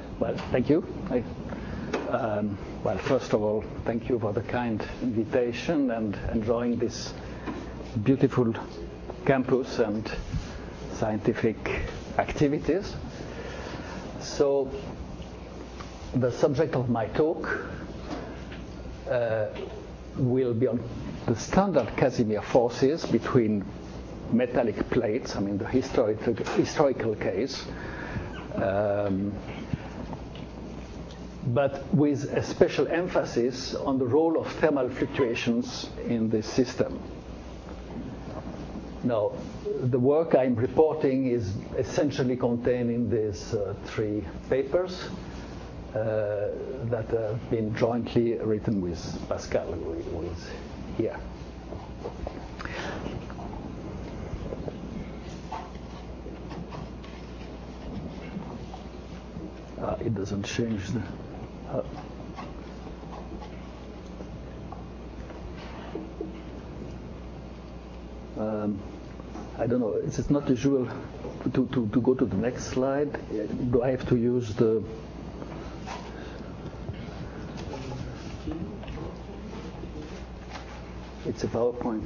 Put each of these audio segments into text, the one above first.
Well, thank you. Well, first of all, thank you for the kind invitation and enjoying this beautiful campus and scientific activities. So, the subject of my talk will be on the standard Casimir forces between metallic plates, I mean the historical case, but with a special emphasis on the role of thermal fluctuations in this system. Now, the work I'm reporting is essentially contained in these three papers that have been jointly written with Pascal, who is here. It doesn't change the... I don't know, it's not usual to go to the next slide. Do I have to use the... It's a PowerPoint.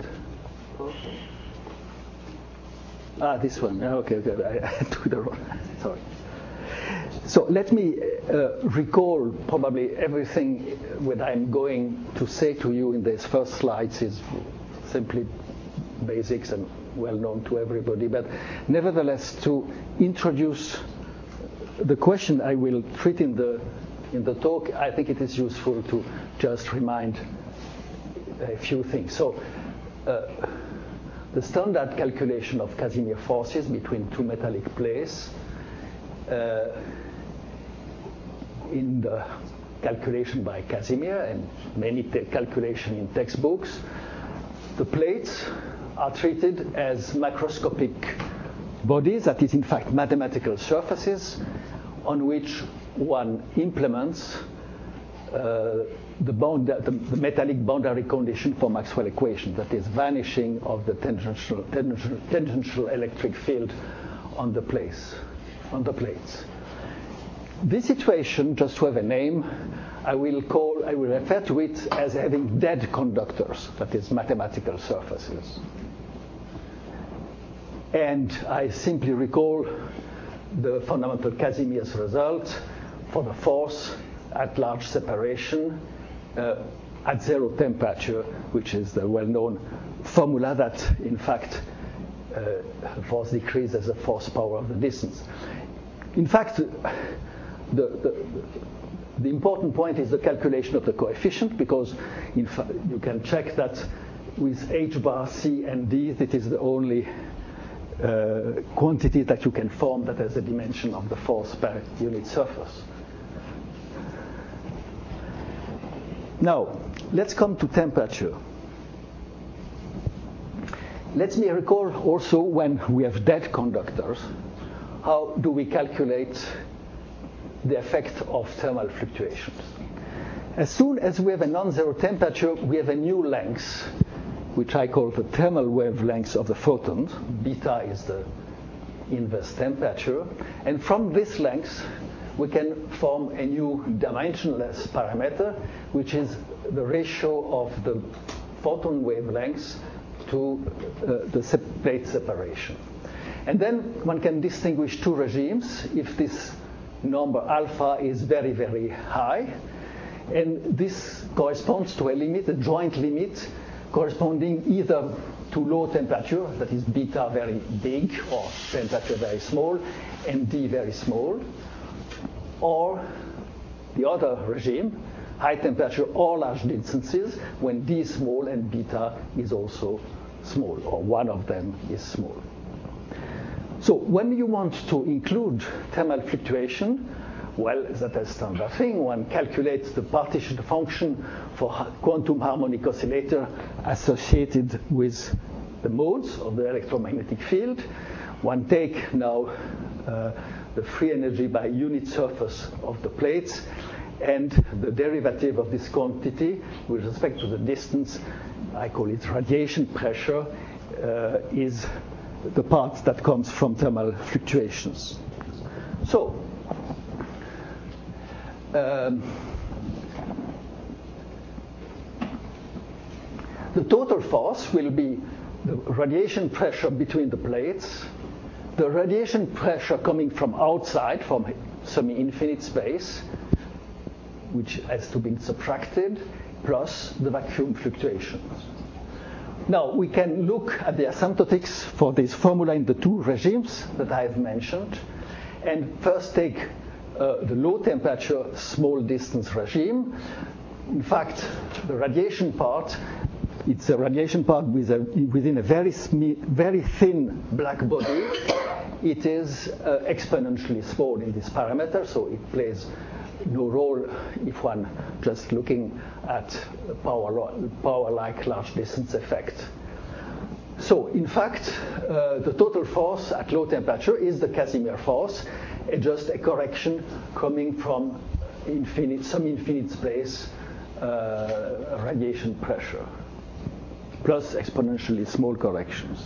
This one. Okay, I took the wrong. Sorry. So let me recall probably everything what I'm going to say to you in these first slides is simply basics and well known to everybody. But nevertheless, to introduce the question I will treat in the talk, I think it is useful to just remind a few things. So the standard calculation of Casimir forces between two metallic plates in the calculation by Casimir and many calculation in textbooks, the plates are treated as macroscopic bodies, that is in fact mathematical surfaces on which one implements the metallic boundary condition for Maxwell equation, that is vanishing of the tangential electric field on the plates. This situation, just to have a name, I will refer to it as having dead conductors, that is mathematical surfaces. And I simply recall the fundamental Casimir's result for the force at large separation at zero temperature, which is the well-known formula that, in fact, force decreases the force power of the distance. In fact, the important point is the calculation of the coefficient, because in fact, you can check that with h bar, c, and d, it is the only quantity that you can form that has a dimension of the force per unit surface. Now, let's come to temperature. Let me recall also when we have dead conductors, how do we calculate the effect of thermal fluctuations? As soon as we have a non-zero temperature, we have a new length, which I call the thermal wavelength of the photons. Beta is the inverse temperature. And from this length, we can form a new dimensionless parameter, which is the ratio of the photon wavelengths to the plate separation. And then one can distinguish two regimes if this number alpha is very, very high. And this corresponds to a limit, a joint limit, corresponding either to low temperature, that is beta very big, or temperature very small, and D very small, or the other regime, high temperature or large distances, when D is small and beta is also small, or one of them is small. So when you want to include thermal fluctuation, well, that is a standard thing. One calculates the partition function for quantum harmonic oscillator associated with the modes of the electromagnetic field. One take now the free energy by unit surface of the plates, and the derivative of this quantity with respect to the distance, I call it radiation pressure, is the part that comes from thermal fluctuations. So the total force will be the radiation pressure between the plates, the radiation pressure coming from outside, from semi-infinite space, which has to be subtracted, plus the vacuum fluctuations. Now, we can look at the asymptotics for this formula in the two regimes that I have mentioned, and first take the low temperature, small distance regime. In fact, the radiation part, it's a radiation part within a very thin black body. It is exponentially small in this parameter, so it plays no role if one just looking at power-like large distance effect. So, in fact, the total force at low temperature is the Casimir force, just a correction coming from some infinite space radiation pressure, plus exponentially small corrections.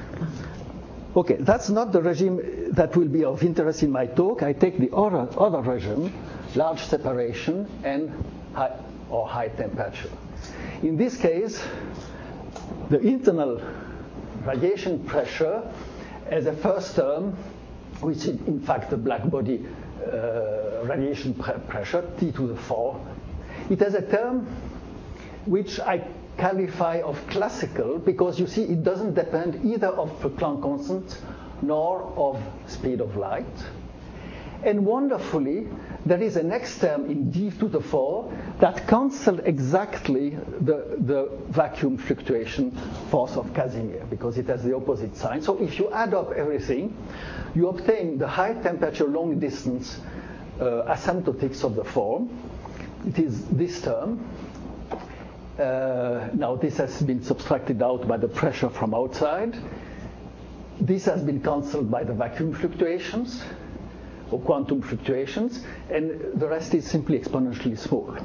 Okay, that's not the regime that will be of interest in my talk. I take the other regime, large separation and high temperature. In this case, the internal radiation pressure as a first term, which is in fact the black body radiation pressure, T to the 4. It has a term which I qualify of classical because you see it doesn't depend either of the Planck constant nor of speed of light. And wonderfully, there is a next term in D to the 4 that cancels exactly the vacuum fluctuation force of Casimir because it has the opposite sign. So if you add up everything, you obtain the high temperature long distance asymptotics of the form. It is this term. Now this has been subtracted out by the pressure from outside. This has been cancelled by the vacuum fluctuations or quantum fluctuations, and the rest is simply exponentially small.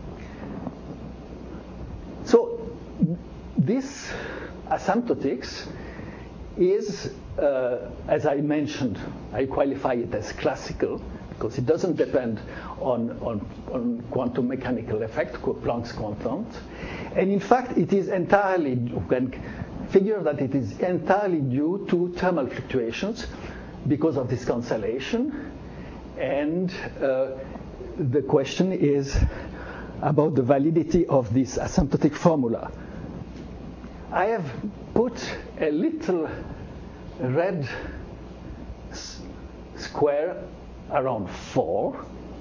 So this asymptotics is, as I mentioned, I qualify it as classical because it doesn't depend on quantum mechanical effect, Planck's constant. And in fact, it is entirely, you can figure that it is entirely due to thermal fluctuations because of this cancellation. And the question is about the validity of this asymptotic formula. I have put a little red square around 4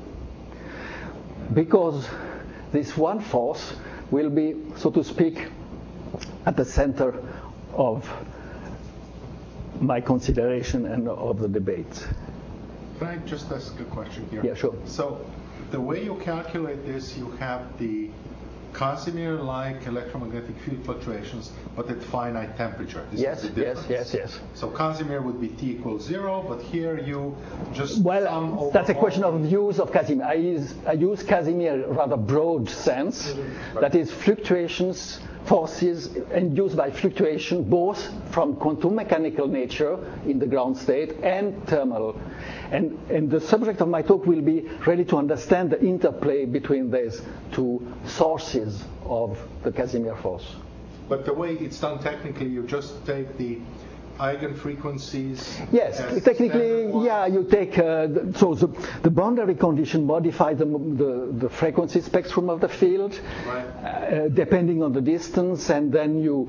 because this one force will be, so to speak, at the center of my consideration and of the debate. Can I just ask a question here? Yeah, sure. So the way you calculate this, you have the Casimir-like electromagnetic field fluctuations, but at finite temperature. This is the difference. Yes. So Casimir would be T equals 0, but here you just well, that's a question of use of Casimir. I use Casimir rather broad sense. Right. That is fluctuations, forces induced by fluctuation, both from quantum mechanical nature in the ground state and thermal. And the subject of my talk will be really to understand the interplay between these two sources of the Casimir force. But the way it's done technically, you just take the eigenfrequencies. Yes, technically, yeah, you take, so the boundary condition modifies the frequency spectrum of the field, right, depending on the distance, and then you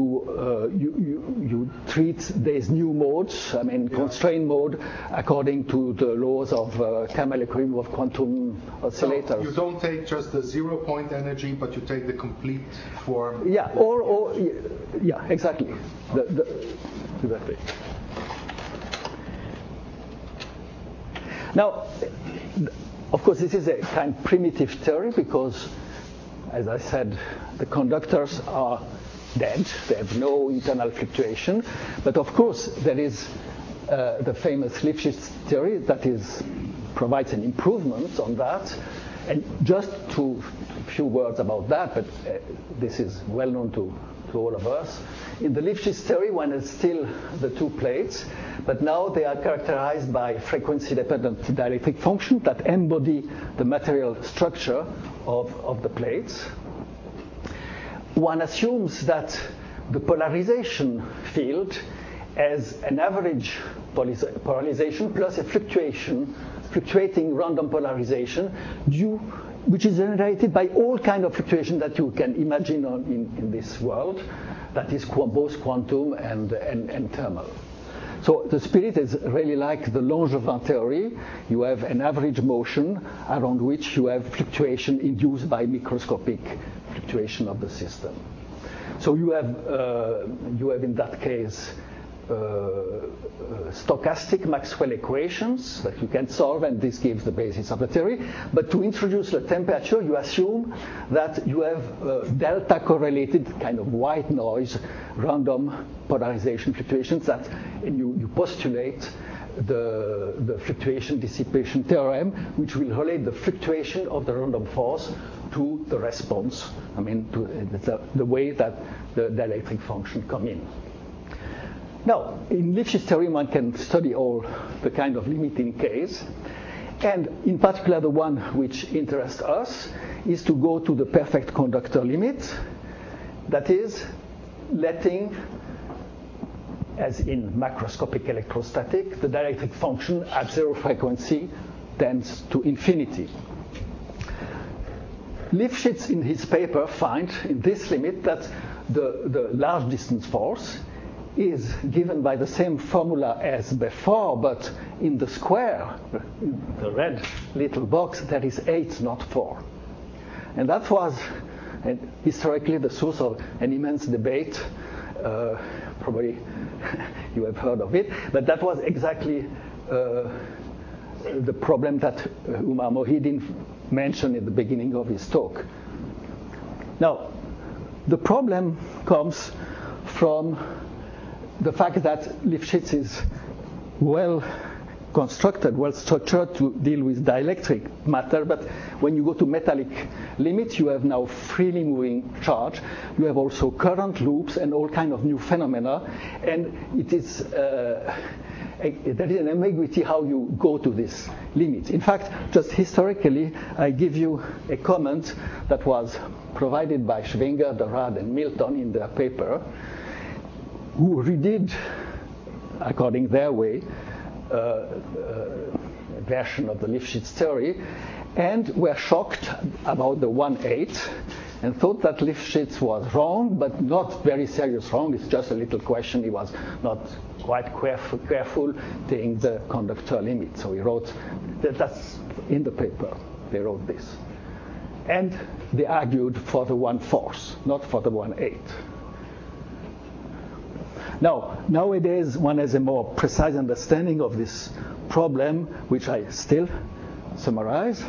treat these new modes, I mean, constrained mode, according to the laws of Cammell equilibrium of quantum oscillators. So you don't take just the 0 point energy, but you take the complete form. Yeah, yeah, exactly. Exactly. Now, of course, this is a kind of primitive theory because, as I said, the conductors are dead. They have no internal fluctuation. But of course, there is the famous Lifshitz theory that provides an improvement on that. And just a few words about that, but this is well known to all of us. In the Lifshitz theory, one has still the two plates, but now they are characterized by frequency-dependent dielectric functions that embody the material structure of the plates. One assumes that the polarization field has an average polarization plus a fluctuating random polarization which is generated by all kinds of fluctuations that you can imagine in this world, that is both quantum and thermal. So the spirit is really like the Langevin theory. You have an average motion around which you have fluctuation induced by microscopic fluctuation of the system. So you have in that case stochastic Maxwell equations that you can solve, and this gives the basis of the theory. But to introduce the temperature, you assume that you have delta correlated kind of white noise random polarization fluctuations and you postulate the fluctuation dissipation theorem, which will relate the fluctuation of the random force to the response, to the way that the dielectric function come in. Now, in Lifshitz theory, one can study all the kind of limiting case. And in particular, the one which interests us is to go to the perfect conductor limit. That is, letting, as in macroscopic electrostatic, the dielectric function at zero frequency tends to infinity. Lifshitz, in his paper, finds in this limit that the large distance force is given by the same formula as before, but in the square, in the red little box, there is 8, not 4. And that was historically the source of an immense debate. Probably you have heard of it, but that was exactly the problem that Umar Mohideen mentioned at the beginning of his talk. Now, the problem comes from the fact that Lifshitz is well constructed, well structured to deal with dielectric matter, but when you go to metallic limits, you have now freely moving charge. You have also current loops and all kind of new phenomena, and it is there is an ambiguity how you go to this limit. In fact, just historically, I give you a comment that was provided by Schwenger, Dorad, and Milton in their paper, who redid, according their way, a version of the Lifshitz theory, and were shocked about the 1/8 and thought that Lifshitz was wrong, but not very serious wrong. It's just a little question. He was not quite careful taking the conductor limit. So he wrote, that's in the paper, they wrote this. And they argued for the 1/4, not for the 1/8. Now, nowadays, one has a more precise understanding of this problem, which I still summarize.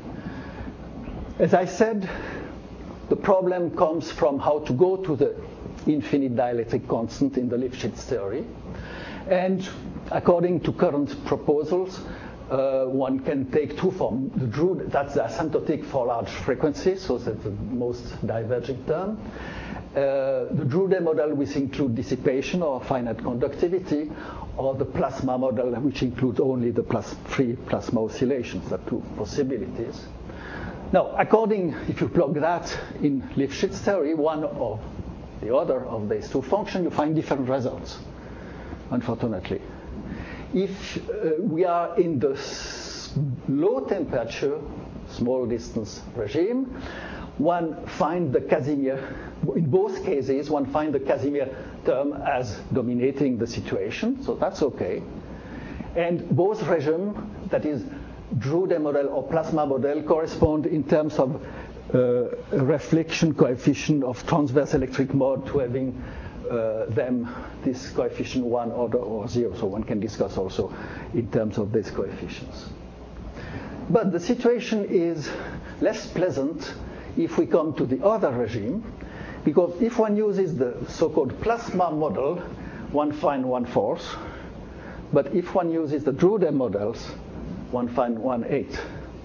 As I said, the problem comes from how to go to the infinite dielectric constant in the Lifshitz theory. And according to current proposals, one can take two forms. The Drude, that's the asymptotic for large frequencies, so that's the most diverging term. The Drude model, which includes dissipation or finite conductivity, or the plasma model, which includes only the free plasma oscillations, the two possibilities. Now, if you plug that in Lifshitz theory, one or the other of these two functions, you find different results, unfortunately. If we are in the low temperature, small distance regime, one finds the Casimir, in both cases, one finds the Casimir term as dominating the situation, so that's okay. And both regimes, that is, Drude model or plasma model, correspond in terms of reflection coefficient of transverse electric mode to having this coefficient 1 or 0, so one can discuss also in terms of these coefficients. But the situation is less pleasant if we come to the other regime, because if one uses the so-called plasma model, one finds 1/4, but if one uses the Drude models, one finds 1/8.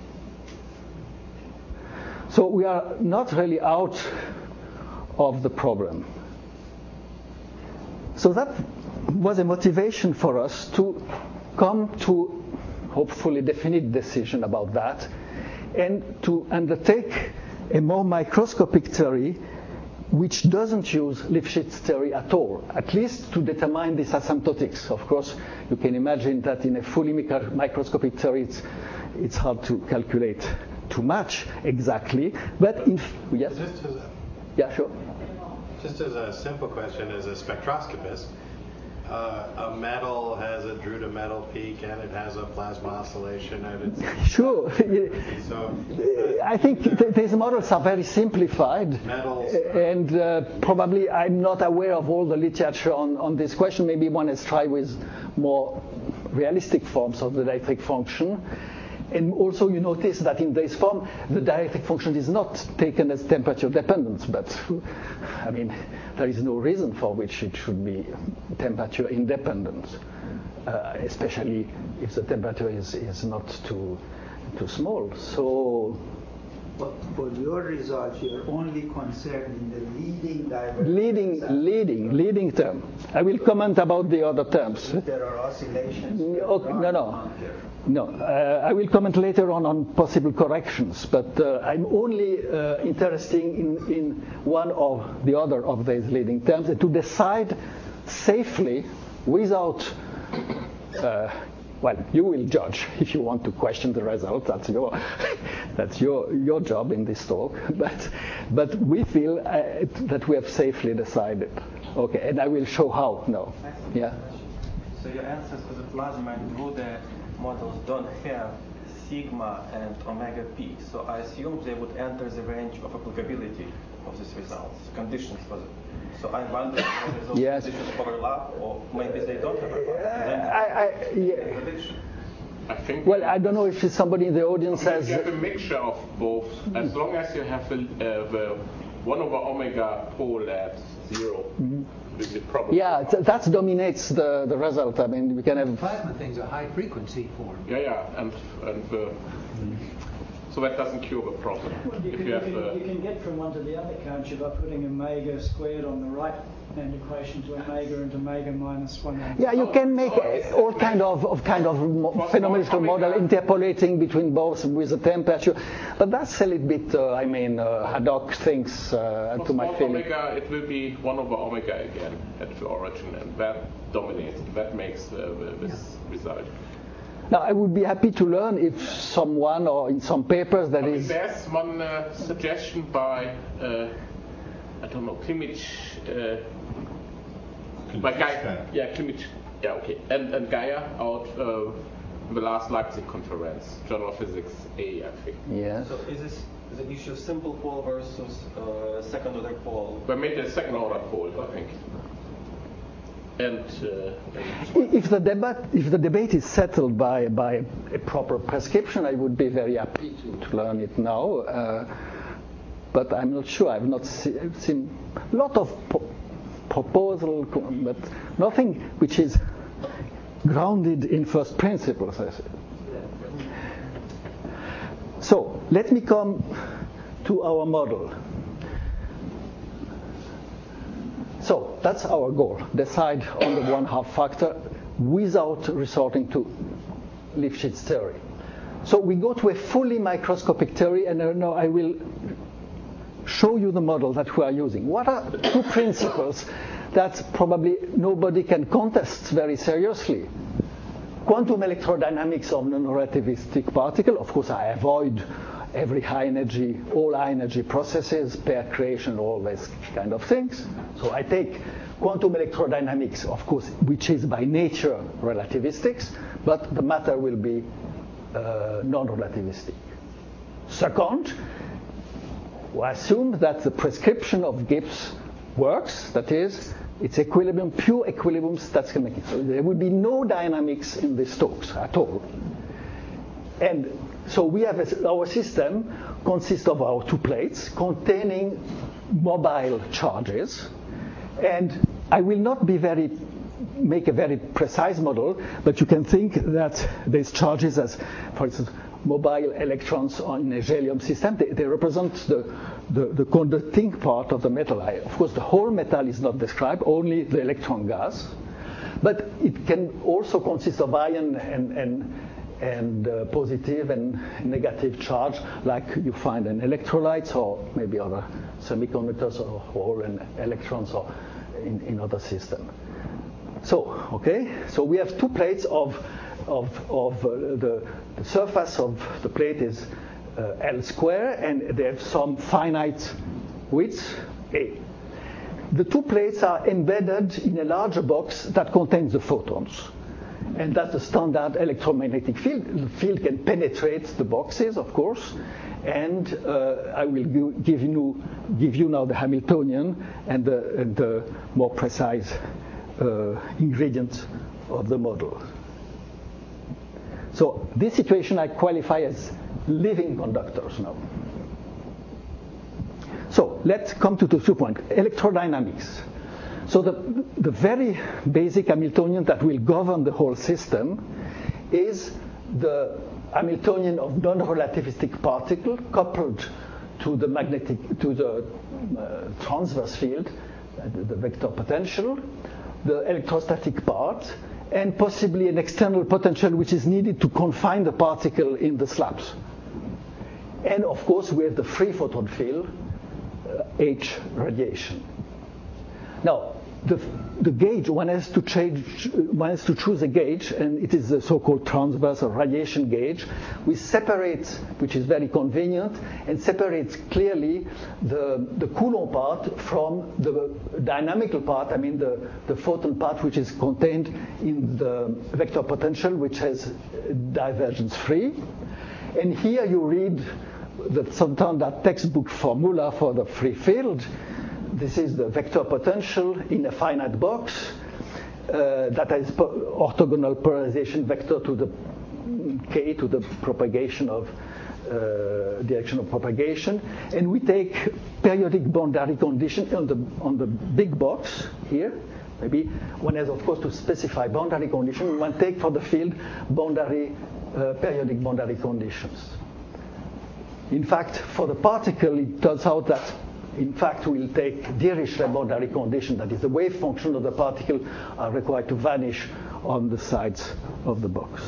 So we are not really out of the problem. So that was a motivation for us to come to hopefully definite decision about that and to undertake a more microscopic theory which doesn't use Lifshitz theory at all, at least to determine this asymptotics. Of course, you can imagine that in a fully microscopic theory, it's hard to calculate too much exactly. But yes? Yeah, sure. Just as a simple question, as a spectroscopist, a metal has a Drude-metal peak and it has a plasma oscillation and it's sure. So I think these models are very simplified, metals and probably I'm not aware of all the literature on this question. Maybe one has tried with more realistic forms of the dielectric function. And also you notice that in this form, the dielectric function is not taken as temperature dependent, but I mean, there is no reason for which it should be temperature independent, especially if the temperature is not too small. So, but for your results, you're only concerned in the leading term. I will comment about the other terms. If there are oscillations. No. I will comment later on possible corrections, but I'm only interested in one or the other of these leading terms to decide safely without. Well, you will judge if you want to question the result. That's your job in this talk. But we feel that we have safely decided. Okay, and I will show how now. Yeah. So your answers to the plasma and Drude models don't have sigma and omega p. So I assume they would enter the range of applicability of these results, conditions for them. So I wonder whether those conditions overlap, or maybe they don't overlap. I think. Well, I don't know if somebody in the audience has. You have a mixture of both, as long as you have the 1 over omega pole at 0. The problem. Yeah, that dominates the result. I mean, we can have. Plasma things are high frequency form. Yeah, and so that doesn't cure the problem. Well, you can get from one to the other, can't you, by putting omega squared on the right hand equation to omega and omega minus 1. Yeah, you can make all kind of phenomenological model interpolating between both with the temperature, but that's a little bit, ad hoc things to my feeling. Omega, it will be 1 over omega again at the origin, and that dominates. That makes this result. Now, I would be happy to learn if someone or in some papers that is. There's one suggestion by, I don't know, Kimmich. By Gaia. Yeah, Kimmich. Yeah, okay. And Gaia out the last Leipzig conference, Journal of Physics A, I think. Yeah. So is this the issue of simple pole versus second order pole? We made a second order pole, I think. And if the debate is settled by a proper prescription, I would be very happy to learn it now. But I'm not sure. I've not seen a lot of proposal, but nothing which is grounded in first principles. So let me come to our model. So that's our goal, decide on the 1/2 factor without resorting to Lifshitz theory. So we go to a fully microscopic theory, and now I will show you the model that we are using. What are 2 principles that probably nobody can contest very seriously? Quantum electrodynamics of non-relativistic particle. Of course, I avoid all high energy processes, pair creation, all these kind of things. So I take quantum electrodynamics, of course, which is by nature relativistics, but the matter will be non-relativistic. Second, we assume that the prescription of Gibbs works, that is, it's equilibrium, pure equilibrium statistical mechanics. So there will be no dynamics in these talks at all. And so we have our system consists of our 2 plates containing mobile charges, and I will not make a very precise model, but you can think that these charges as, for instance, mobile electrons on a helium system. They represent the conducting part of the metal. Of course, the whole metal is not described, only the electron gas. But it can also consist of ion and positive and negative charge, like you find in electrolytes or maybe other semiconductors or in electrons or in other systems. So we have two plates of the surface of the plate is L square, and they have some finite width A. The two plates are embedded in a larger box that contains the photons. And that's the standard electromagnetic field. The field can penetrate the boxes, of course. And I will give you now the Hamiltonian and the more precise ingredients of the model. So this situation I qualify as living conductors now. So let's come to the 2 points. Electrodynamics. So the very basic Hamiltonian that will govern the whole system is the Hamiltonian of non-relativistic particle coupled to the transverse field, the vector potential, the electrostatic part, and possibly an external potential which is needed to confine the particle in the slabs. And of course we have the free photon field, H radiation. Now, the gauge, one has to choose a gauge, and it is the so-called transverse or radiation gauge. We separate, which is very convenient, and separates clearly the Coulomb part from the dynamical part, I mean the photon part which is contained in the vector potential, which has divergence free. And here you read that textbook formula for the free field. This is the vector potential in a finite box that has orthogonal polarization vector to the k, to the propagation of direction of propagation, and we take periodic boundary condition on the big box here. Maybe one has, of course, to specify boundary condition. One take for the field periodic boundary conditions. In fact, for the particle, it turns out that in fact, we'll take Dirichlet boundary condition, that is the wave function of the particle are required to vanish on the sides of the box.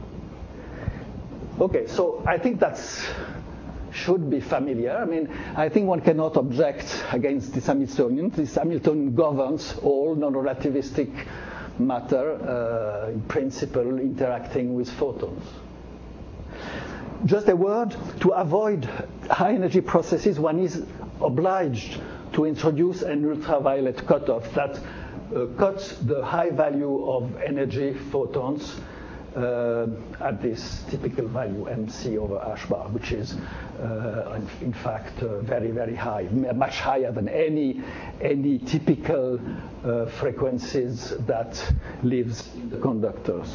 Okay, so I think that should be familiar. I mean, I think one cannot object against this Hamiltonian. This Hamiltonian governs all non-relativistic matter, in principle, interacting with photons. Just a word, to avoid high energy processes, one is obliged to introduce an ultraviolet cutoff that cuts the high value of energy photons at this typical value MC over H bar, which is in fact very, very high, much higher than any typical frequencies that lives in the conductors.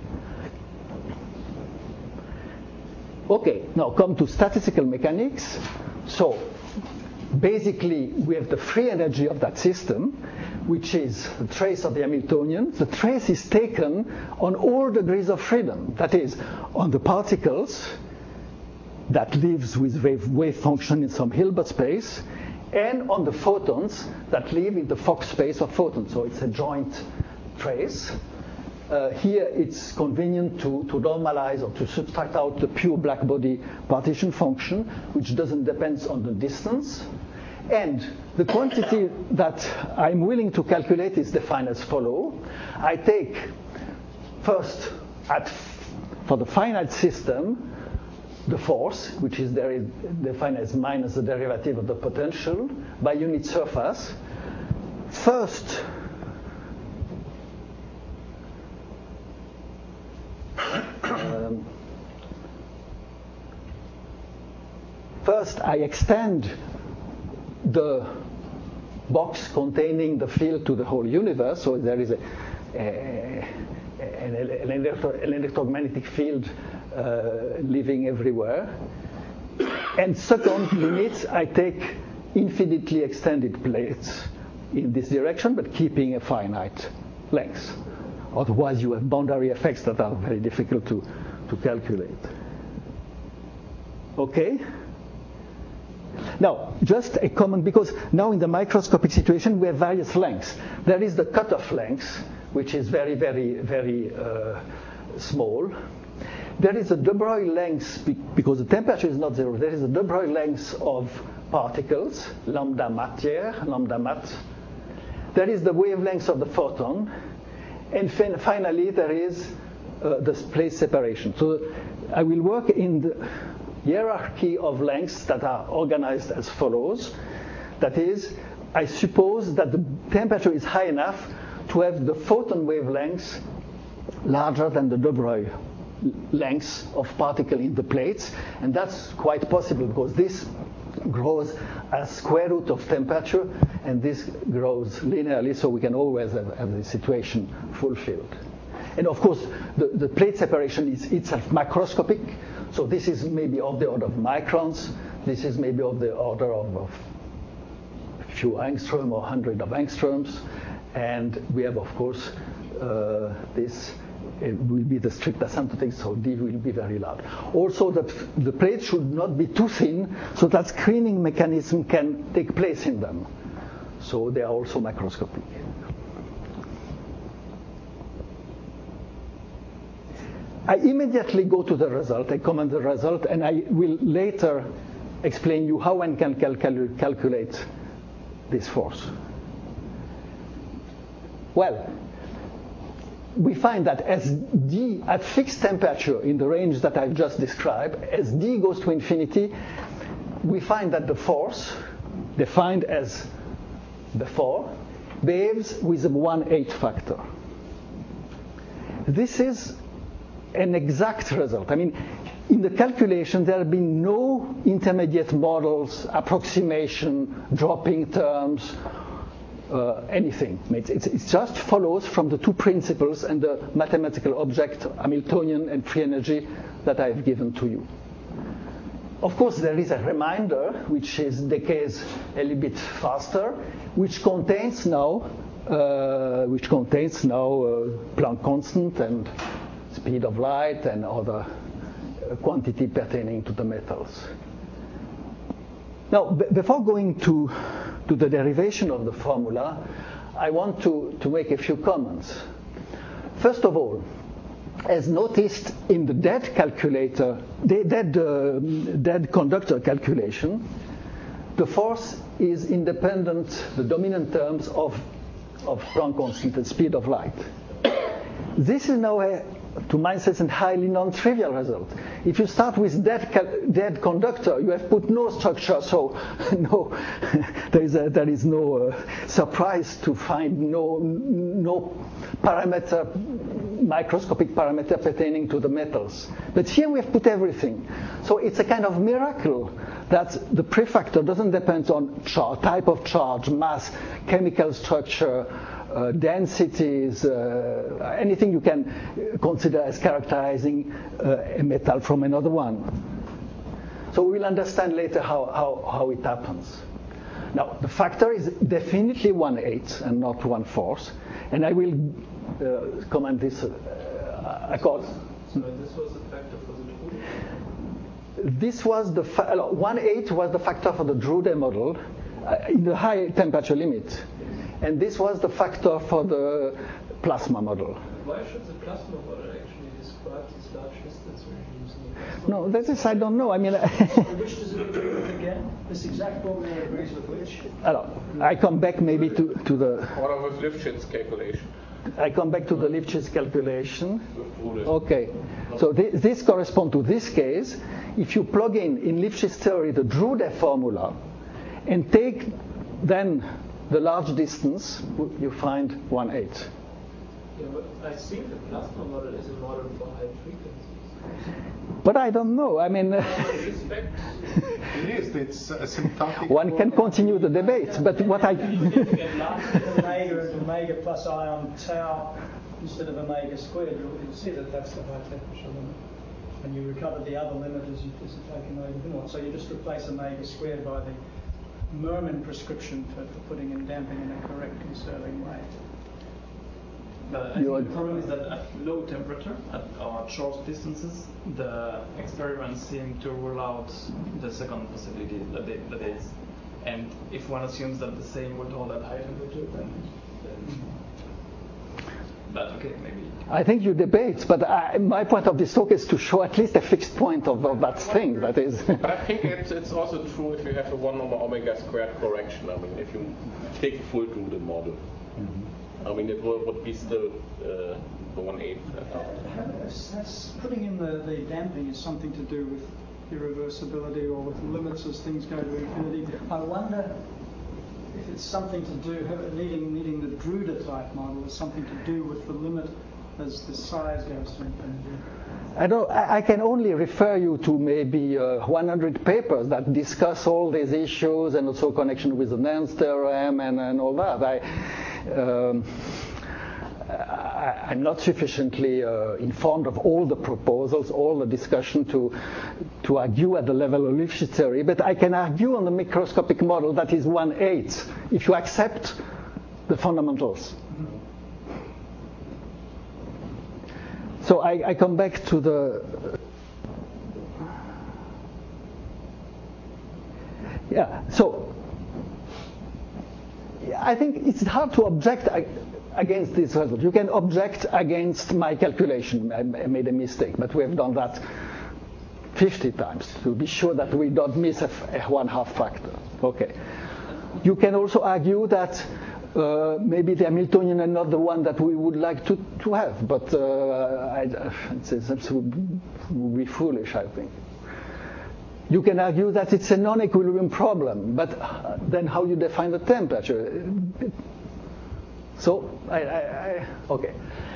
Okay, now come to statistical mechanics. So basically, we have the free energy of that system, which is the trace of the Hamiltonian. The trace is taken on all degrees of freedom. That is, on the particles that lives with wave function in some Hilbert space, and on the photons that live in the Fock space of photons. So it's a joint trace. Here it's convenient to normalize or to subtract out the pure black body partition function, which doesn't depend on the distance. And the quantity that I'm willing to calculate is defined as follows. I take first, for the finite system, the force, which is defined as minus the derivative of the potential by unit surface. First, I extend the box containing the field to the whole universe, so there is an electromagnetic field living everywhere. And second limit, I take infinitely extended plates in this direction, but keeping a finite length. Otherwise, you have boundary effects that are very difficult to calculate. Okay? Now, just a comment, because now in the microscopic situation, we have various lengths. There is the cutoff length, which is very, very, very small. There is a de Broglie length, because the temperature is not zero, there is a de Broglie length of particles, lambda matière, lambda mat. There is the wavelength of the photon, and finally there is the place separation. So I will work in the hierarchy of lengths that are organized as follows. That is, I suppose that the temperature is high enough to have the photon wavelength larger than the de Broglie length of particle in the plates, and that's quite possible because this grows as square root of temperature, and this grows linearly, so we can always have the situation fulfilled. And of course, the plate separation is itself macroscopic, so this is maybe of the order of microns, this is maybe of the order of a few angstrom or 100 of angstroms, and we have, of course, this. It will be the strict asymptotic, so D will be very large. Also, the plates should not be too thin, so that screening mechanism can take place in them. So they are also macroscopic. I immediately go to the result. I comment the result, and I will later explain you how one can calculate this force. Well, we find that as D at fixed temperature in the range that I've just described, as D goes to infinity, we find that the force, defined as before, behaves with a 1/8 factor. This is an exact result. I mean, in the calculation, there have been no intermediate models, approximation, dropping terms, anything. It just follows from the two principles and the mathematical object, Hamiltonian and free energy, that I've given to you. Of course, there is a remainder, which decays a little bit faster, which contains now Planck constant and speed of light and other quantity pertaining to the metals. Now, before going to the derivation of the formula, I want to make a few comments. First of all, as noticed in the dead conductor calculation, the force is independent, the dominant terms of Planck constant and speed of light. This is now to my sense, a highly non-trivial result. If you start with dead conductor, you have put no structure, so no, there is no surprise to find no parameter, microscopic parameter pertaining to the metals. But here we have put everything. So it's a kind of miracle that the prefactor doesn't depend on type of charge, mass, chemical structure, densities, anything you can consider as characterizing a metal from another one. So we'll understand later how it happens. Now, the factor is definitely 1/8 and not 1/4, and I will comment this accord. So this was the factor for the Drude? This was 1/8 was the factor for the Drude model in the high temperature limit. And this was the factor for the plasma model. Why should the plasma model actually describe these large distance regimes? No, that is, I don't know. I mean, which does it agree with again? This exact formula agrees with which? I come back maybe to the. Or with Lifshitz calculation. I come back to the Lifshitz calculation. Okay, so this corresponds to this case. If you plug in Lifshitz theory the Drude formula, and take then the large distance, you find 1/8. Yeah, but I think the plasma model is a model for high frequencies. But I don't know. I mean, it is. It's asymptotic. One can continue the debate, but what I Get omega and omega plus ion tau instead of omega squared. You'll see that that's the high temperature limit, and you recover the other limit as you take omega naught. So you just replace omega squared by the Mermin prescription for putting in damping in a correct conserving way. But I think the problem is that at low temperature, at short distances, the experiments seem to rule out the second possibility, that is. And if one assumes that the same would hold at high temperature, then but okay, maybe. I think you debate, but my point of this talk is to show at least a fixed point of that thing. That is. But I think it's also true if you have a 1 over omega squared correction. I mean, if you take full Drude model, I mean, it would be still the 1/8. Putting in the damping is something to do with irreversibility or with limits as things go to infinity. I wonder if it's something to do, needing the Drude type model is something to do with the limit as the size goes to infinity. I can only refer you to maybe 100 papers that discuss all these issues and also connection with the Nernst theorem and all that. I'm not sufficiently informed of all the proposals, all the discussion to argue at the level of Lifshitz theory, but I can argue on the microscopic model that is 1/8 if you accept the fundamentals. So I come back to the so I think it's hard to object against this result. You can object against my calculation. I made a mistake, but we have done that 50 times to be sure that we don't miss a 1/2 factor. Okay. You can also argue that maybe the Hamiltonian are not the one that we would like to have, but it would be foolish, I think. You can argue that it's a non-equilibrium problem, but then how you define the temperature? So, okay.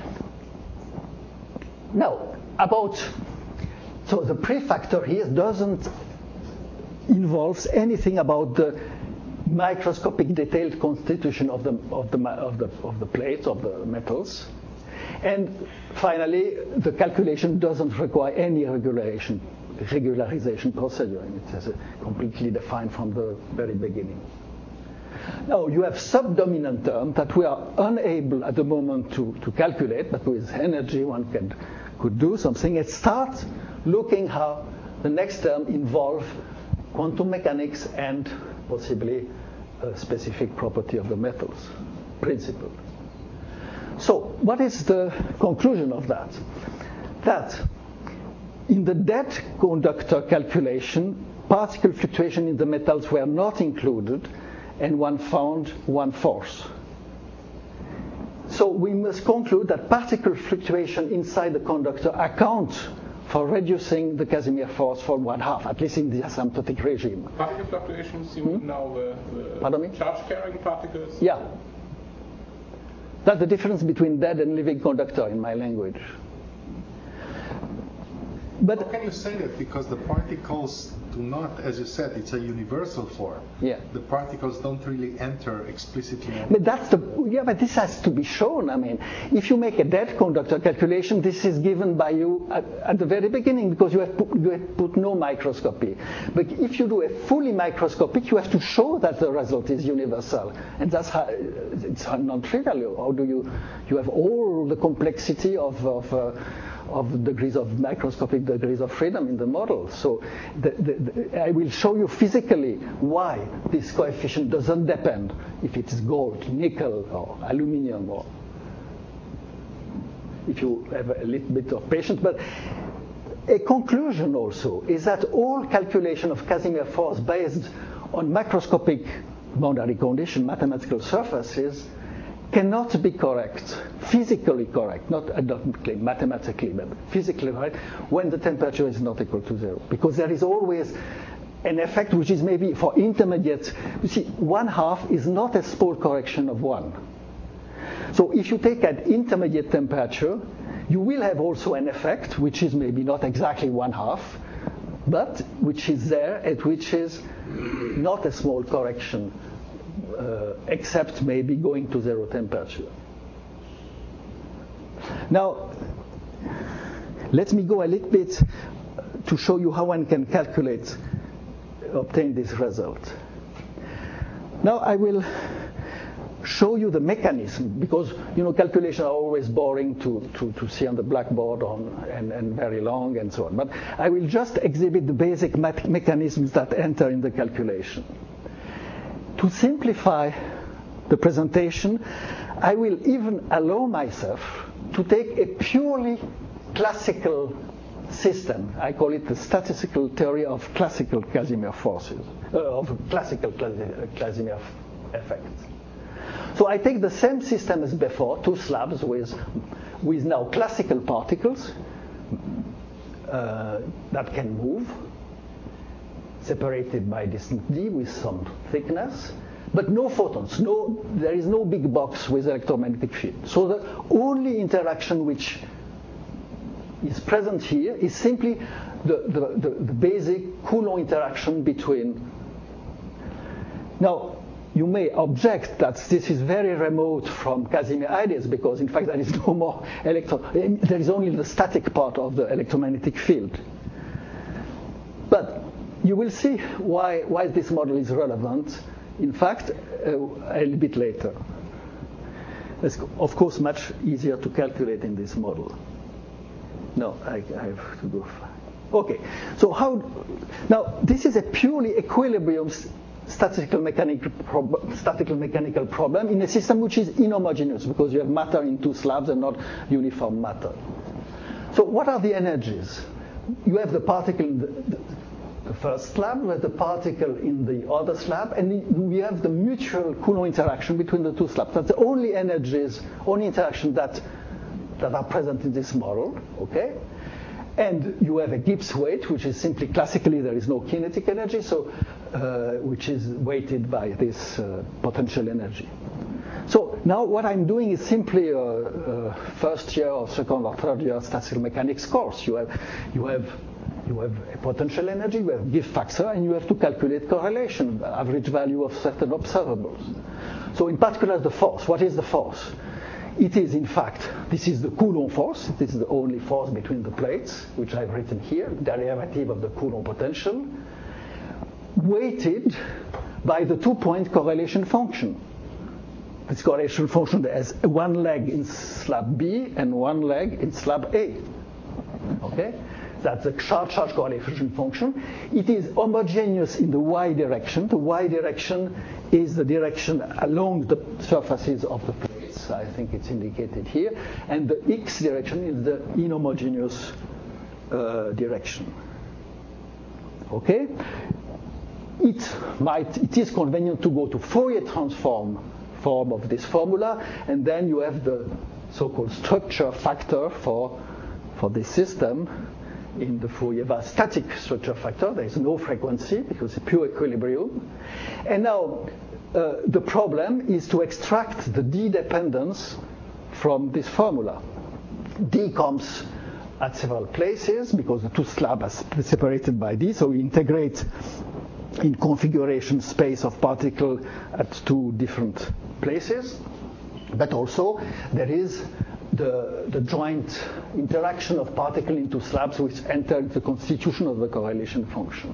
Now, so the prefactor here doesn't involve anything about the microscopic detailed constitution of the plates, of the metals. And finally, the calculation doesn't require any regularization procedure. It's completely defined from the very beginning. Now, you have subdominant term that we are unable at the moment to calculate, but with energy one could do something and start looking how the next term involve quantum mechanics and possibly a specific property of the metals, principle. So, what is the conclusion of that? That in the dead conductor calculation, particle fluctuation in the metals were not included, and one found 1/4. So we must conclude that particle fluctuation inside the conductor account for reducing the Casimir force for 1/2, at least in the asymptotic regime. Particle fluctuations, you mean now the charge-carrying particles? Yeah. That's the difference between dead and living conductor in my language. But how can you say that? Because the particles do not, as you said, it's a universal form. Yeah. The particles don't really enter explicitly. But but this has to be shown. I mean, if you make a dead conductor calculation, this is given by you at the very beginning because you have put no microscopy. But if you do a fully microscopic, you have to show that the result is universal, and that's how it's non-trivial. How do you have all the complexity of degrees of microscopic degrees of freedom in the model. So I will show you physically why this coefficient doesn't depend if it's gold, nickel, or aluminum, or if you have a little bit of patience. But a conclusion also is that all calculation of Casimir force based on macroscopic boundary condition, mathematical surfaces, cannot be correct, physically correct, not mathematically, but physically correct, when the temperature is not equal to 0. Because there is always an effect which is maybe for intermediate. You see, 1/2 is not a small correction of 1. So if you take an intermediate temperature, you will have also an effect which is maybe not exactly 1/2, but which is there and which is not a small correction. Except maybe going to 0 temperature. Now, let me go a little bit to show you how one can obtain this result. Now I will show you the mechanism, because calculations are always boring to see on the blackboard and very long and so on. But I will just exhibit the basic mechanisms that enter in the calculation. To simplify the presentation, I will even allow myself to take a purely classical system. I call it the statistical theory of classical Casimir forces, of classical Casimir effects. So I take the same system as before, two slabs with now classical particles that can move, separated by distance d with some thickness, but no photons. There is no big box with electromagnetic field. So the only interaction which is present here is simply the basic Coulomb interaction between. Now, you may object that this is very remote from Casimir ideas because, in fact, there is no more there is only the static part of the electromagnetic field. But you will see why this model is relevant, in fact, a little bit later. It's, of course, much easier to calculate in this model. No, I have to go. Okay, so now this is a purely equilibrium statistical mechanical problem in a system which is inhomogeneous because you have matter in two slabs and not uniform matter. So what are the energies? You have the particle in the first slab, you have the particle in the other slab, and we have the mutual Coulomb interaction between the two slabs. That's the only energies, only interaction that are present in this model, okay? And you have a Gibbs weight, which is simply classically there is no kinetic energy, so which is weighted by this potential energy. So now what I'm doing is simply a first year or second or third year statistical mechanics course. You have a potential energy, you have Gibbs factor, and you have to calculate correlation, average value of certain observables. So in particular, the force. What is the force? It is, in fact, this is the Coulomb force. This is the only force between the plates, which I've written here, derivative of the Coulomb potential, weighted by the two-point correlation function. This correlation function has one leg in slab B and one leg in slab A. Okay? That's a charge-charge correlation function. It is homogeneous in the y direction. The y direction is the direction along the surfaces of the plates. I think it's indicated here. And the x direction is the inhomogeneous direction. Okay? It is convenient to go to Fourier transform form of this formula, and then you have the so-called structure factor for this system. In the Fourier static structure factor, there is no frequency because it's pure equilibrium. And now the problem is to extract the D dependence from this formula. D comes at several places because the two slabs are separated by D, so we integrate in configuration space of particle at two different places. But also there is the joint interaction of particle into slabs which enter the constitution of the correlation function.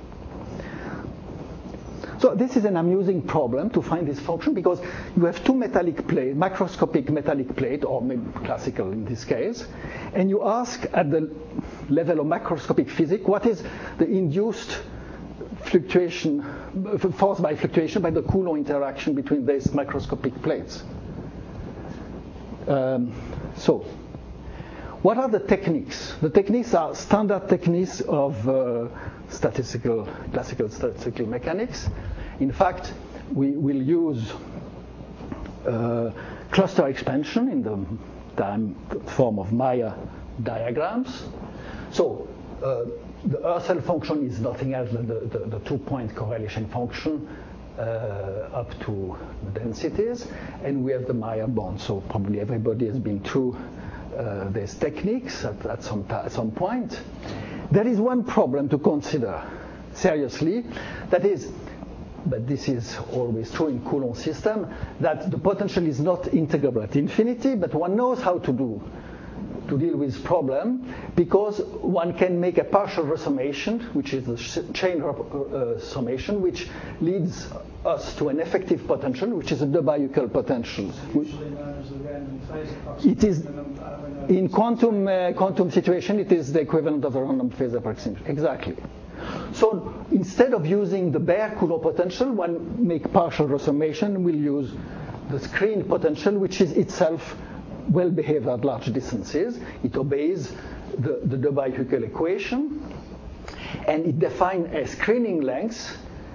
So this is an amusing problem to find this function because you have two metallic plates, macroscopic metallic plate, or maybe classical in this case, and you ask at the level of macroscopic physics what is the induced fluctuation, force by fluctuation by the Coulomb interaction between these microscopic plates. So, what are the techniques? The techniques are standard techniques of classical statistical mechanics. In fact, we will use cluster expansion in the form of Meyer diagrams. So, the Ursel function is nothing else than the two-point correlation function up to densities, and we have the Meyer bond. So probably everybody has been through these techniques at some point. There is one problem to consider seriously, that is, but this is always true in Coulomb system, that the potential is not integrable at infinity, but one knows how to deal with problem because one can make a partial resummation, which is the chain summation, which leads us to an effective potential, which is a Debye-Huckel potential. Usually known as the random phase approximation. It is in quantum situation. It is the equivalent of a random phase approximation. Exactly. So instead of using the bare Coulomb potential, one make partial resummation. We'll use the screen potential, which is itself well behaved at large distances. It obeys the Debye-Huckel equation, and it defines a screening length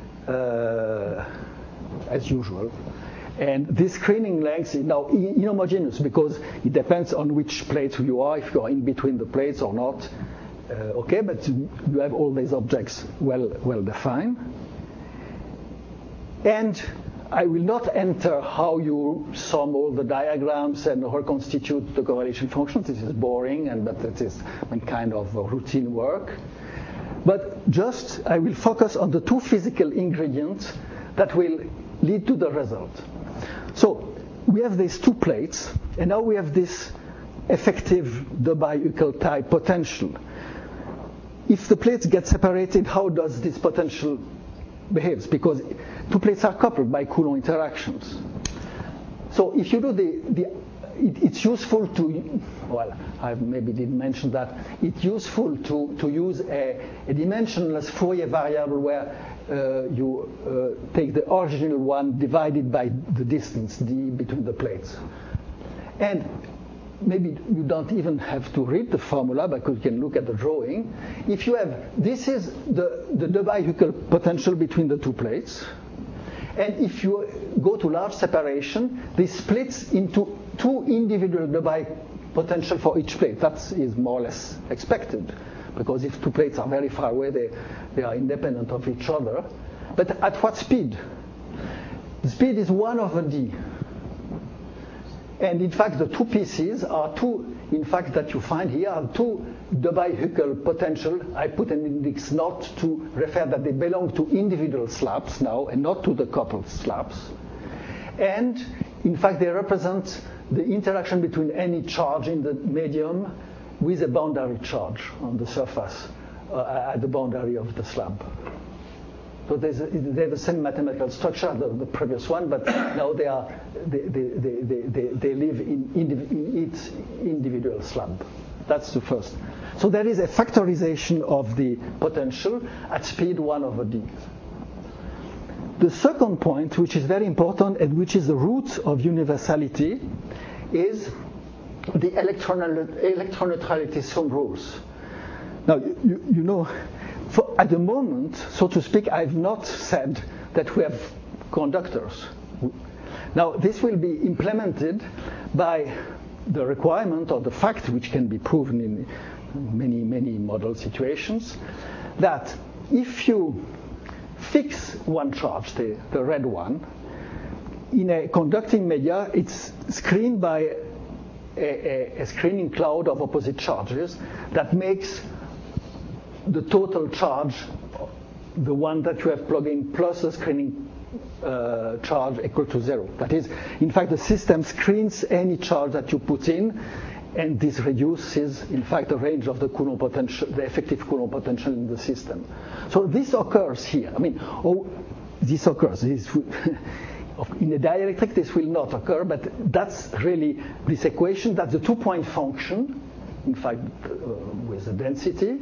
as usual. And this screening length is now inhomogeneous because it depends on which plate you are, if you are in between the plates or not. Okay, but you have all these objects well defined. And I will not enter how you sum all the diagrams and reconstitute the correlation functions. This is boring, but it is one kind of routine work. But just I will focus on the two physical ingredients that will lead to the result. So we have these two plates, and now we have this effective Debye-Huckel type potential. If the plates get separated, how does this potential behave? Because two plates are coupled by Coulomb interactions. So if you do it's useful to, well, I maybe didn't mention that, it's useful to use a dimensionless Fourier variable where you take the original one divided by the distance, d, between the plates. And maybe you don't even have to read the formula because you can look at the drawing. If you have, this is the Debye-Huckel potential between the two plates. And if you go to large separation, this splits into two individual Debye potential for each plate. That is more or less expected, because if two plates are very far away, they are independent of each other. But at what speed? The speed is 1 over d. And in fact, the two pieces are two, in fact, that you find here are two Debye-Huckel potential. I put an index not to refer that they belong to individual slabs now and not to the coupled slabs. And in fact, they represent the interaction between any charge in the medium with a boundary charge on the surface at the boundary of the slab. So they have the same mathematical structure as the previous one, but now they live in each individual slab. That's the first. So there is a factorization of the potential at speed 1 over d. The second point, which is very important and which is the root of universality, is the electron neutrality sum rules. Now, you know, at the moment, so to speak, I've not said that we have conductors. Now, this will be implemented by the requirement or the fact, which can be proven in many model situations, that if you fix one charge, the red one, in a conducting media, it's screened by a screening cloud of opposite charges that makes the total charge, the one that you have plugged in, plus the screening charge equal to 0. That is, in fact, the system screens any charge that you put in, and this reduces, in fact, the range of the Coulomb potential, the effective Coulomb potential in the system. So this occurs here. I mean, this occurs. In a dielectric, this will not occur, but that's really this equation. That's the two-point function, in fact, with the density.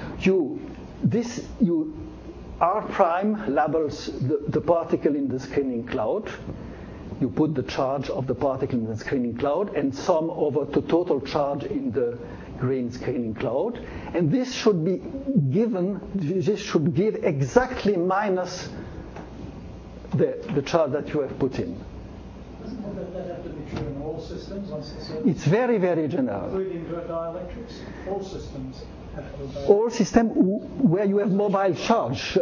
R prime labels the particle in the screening cloud. You put the charge of the particle in the screening cloud and sum over the total charge in the green screening cloud. And this should be given, this should give exactly minus the charge that you have put in. Doesn't that have to be true in all systems? It's very, very general. Including dielectrics? All systems have to obey. All systems where you have mobile charge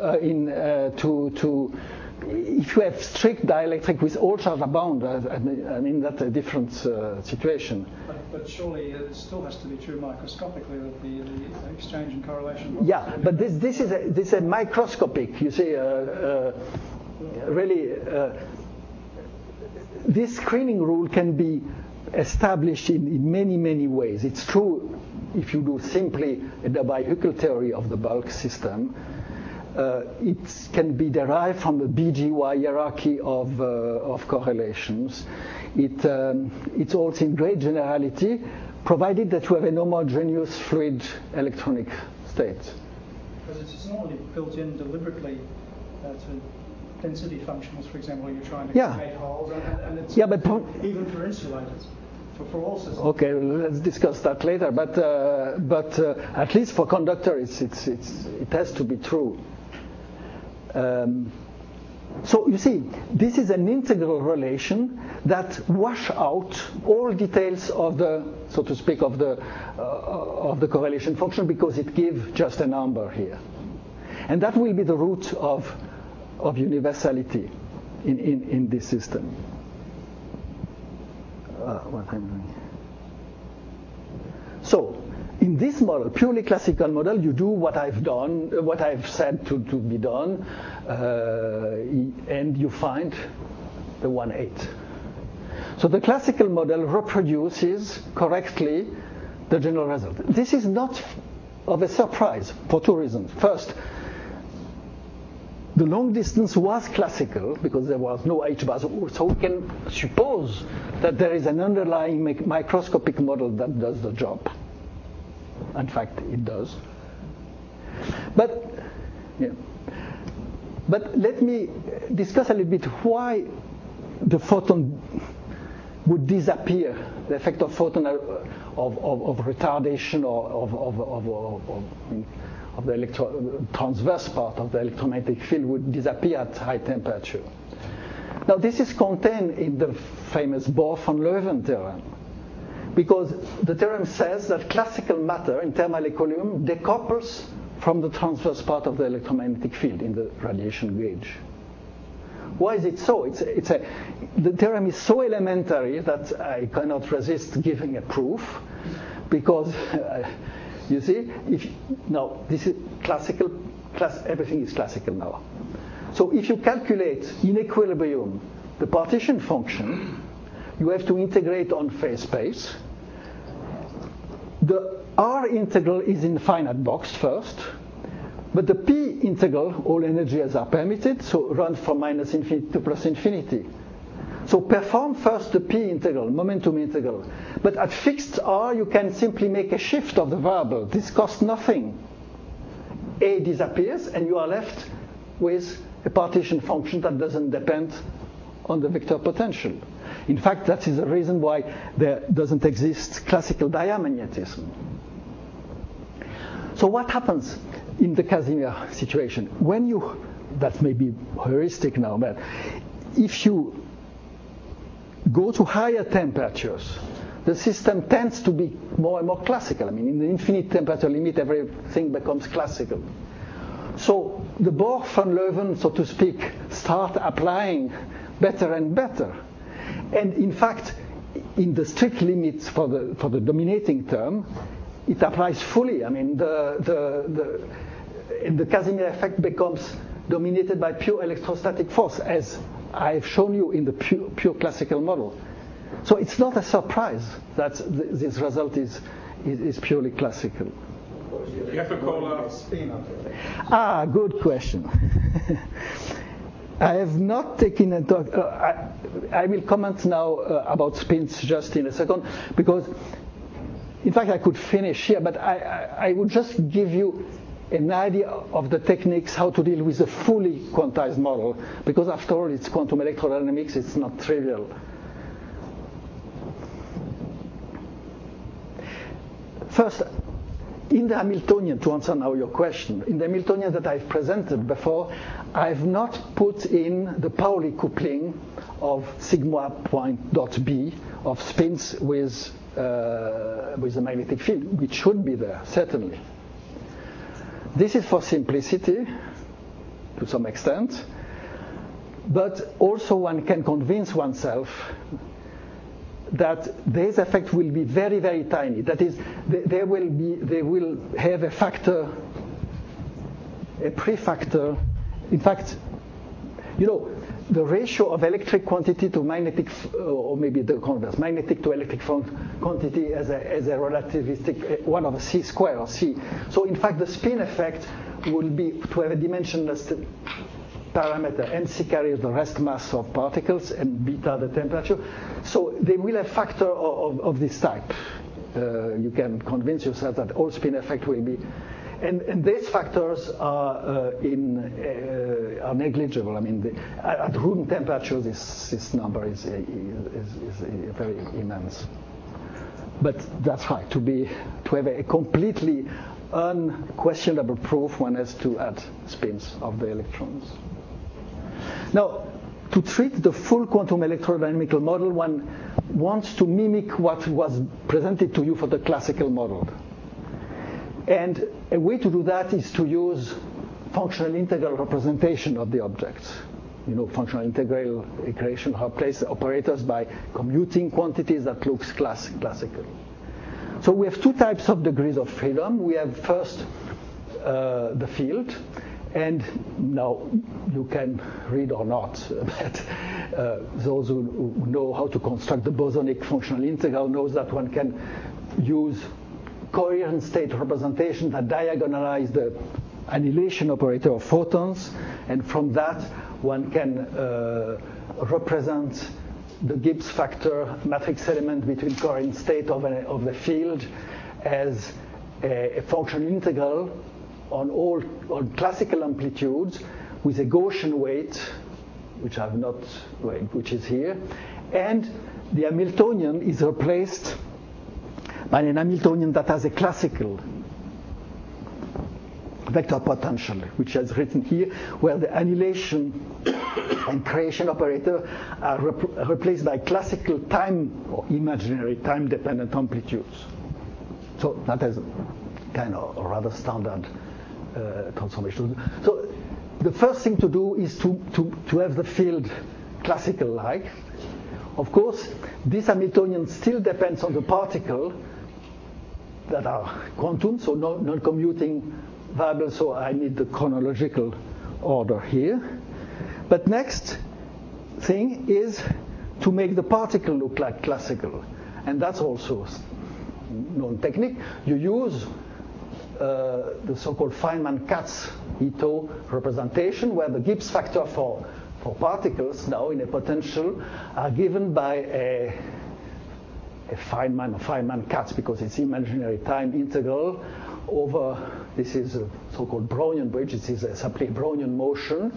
if you have strict dielectric with all charge abound, I mean that's a different situation. But surely it still has to be true microscopically that the exchange and correlation. Yeah, but this is a microscopic. You see, really, this screening rule can be established in many ways. It's true if you do simply a Debye-Huckel theory of the bulk system. It can be derived from the BGY hierarchy of correlations. It's also in great generality, provided that you have an homogeneous fluid electronic state. because it's normally built in deliberately to density functions, for example, you're trying to create holes, and it's even for insulators, for all systems. Okay, let's discuss that later. But at least for conductor, it has to be true. So you see, this is an integral relation that wash out all details of the, so to speak, of the correlation function, because it gives just a number here, and that will be the root of universality in this system. What I'm doing. So, in this model, purely classical model, you do what I've done, what I've said to be done, and you find the 1/8. So the classical model reproduces correctly the general result. This is not of a surprise for two reasons. First, the long distance was classical because there was no H-bar, so we can suppose that there is an underlying microscopic model that does the job. In fact, it does. But let me discuss a little bit why the photon would disappear, the effect of photon of retardation of the transverse part of the electromagnetic field would disappear at high temperature. Now, this is contained in the famous Bohr-von Leuven theorem, because the theorem says that classical matter in thermal equilibrium decouples from the transverse part of the electromagnetic field in the radiation gauge. Why is it so? The theorem is so elementary that I cannot resist giving a proof, because you see, now this is classical. Everything is classical now. So if you calculate in equilibrium the partition function, you have to integrate on phase space. The R integral is in finite box first, but the P integral, all energies are permitted, so runs from minus infinity to plus infinity. So perform first the P integral, momentum integral. But at fixed R, you can simply make a shift of the variable. This costs nothing. A disappears, and you are left with a partition function that doesn't depend on the vector potential. In fact, that is the reason why there doesn't exist classical diamagnetism. So what happens in the Casimir situation? That may be heuristic now, but if you go to higher temperatures, the system tends to be more and more classical. I mean, in the infinite temperature limit, everything becomes classical. So the Bohr-von Leuven, so to speak, start applying better and better. And in fact, in the strict limits for the dominating term, it applies fully. I mean, the Casimir effect becomes dominated by pure electrostatic force, as I've shown you in the pure classical model. So it's not a surprise that this result is purely classical. You have to call up. Good question. I have not taken a talk. I will comment now about spins just in a second, because in fact I could finish here, but I would just give you an idea of the techniques, how to deal with a fully quantized model, because after all it's quantum electrodynamics, it's not trivial. First, in the Hamiltonian, to answer now your question, in the Hamiltonian that I've presented before, I've not put in the Pauli coupling of sigma point dot B of spins with the magnetic field, which should be there, certainly. This is for simplicity, to some extent, but also one can convince oneself that this effect will be very, very tiny. That is, they will have a factor, a prefactor. In fact, the ratio of electric quantity to magnetic, or maybe the converse, magnetic to electric quantity as a relativistic 1 over c square, or c. So in fact, the spin effect will be to have a dimensionless parameter. MC carries the rest mass of particles and beta the temperature. So they will have factor of this type. You can convince yourself that all spin effect will be And these factors are negligible. I mean, at room temperature, this number is very immense. But that's right. To have a completely unquestionable proof, one has to add spins of the electrons. Now, to treat the full quantum electrodynamical model, one wants to mimic what was presented to you for the classical model. And a way to do that is to use functional integral representation of the objects. You know, functional integral equation replace operators by commuting quantities that looks classical. So we have two types of degrees of freedom. We have first the field, and now you can read or not, but those who know how to construct the bosonic functional integral knows that one can use coherent state representation that diagonalize the annihilation operator of photons, and from that one can represent the Gibbs factor matrix element between coherent state of the field as a functional integral on classical amplitudes with a Gaussian weight, which is here, and the Hamiltonian is replaced by an Hamiltonian that has a classical vector potential, which is written here, where the annihilation and creation operator are replaced by classical time or imaginary time-dependent amplitudes. So that is kind of a rather standard transformation. So the first thing to do is to have the field classical-like. Of course, this Hamiltonian still depends on the particle that are quantum, so non-commuting variables, so I need the chronological order here. But next thing is to make the particle look like classical. And that's also a known technique. You use the so-called Feynman-Katz Ito representation, where the Gibbs factor for particles now in a potential are given by a Feynman or Feynman-Katz, because it's imaginary time integral over, this is a so-called Brownian bridge. This is simply a Brownian motion.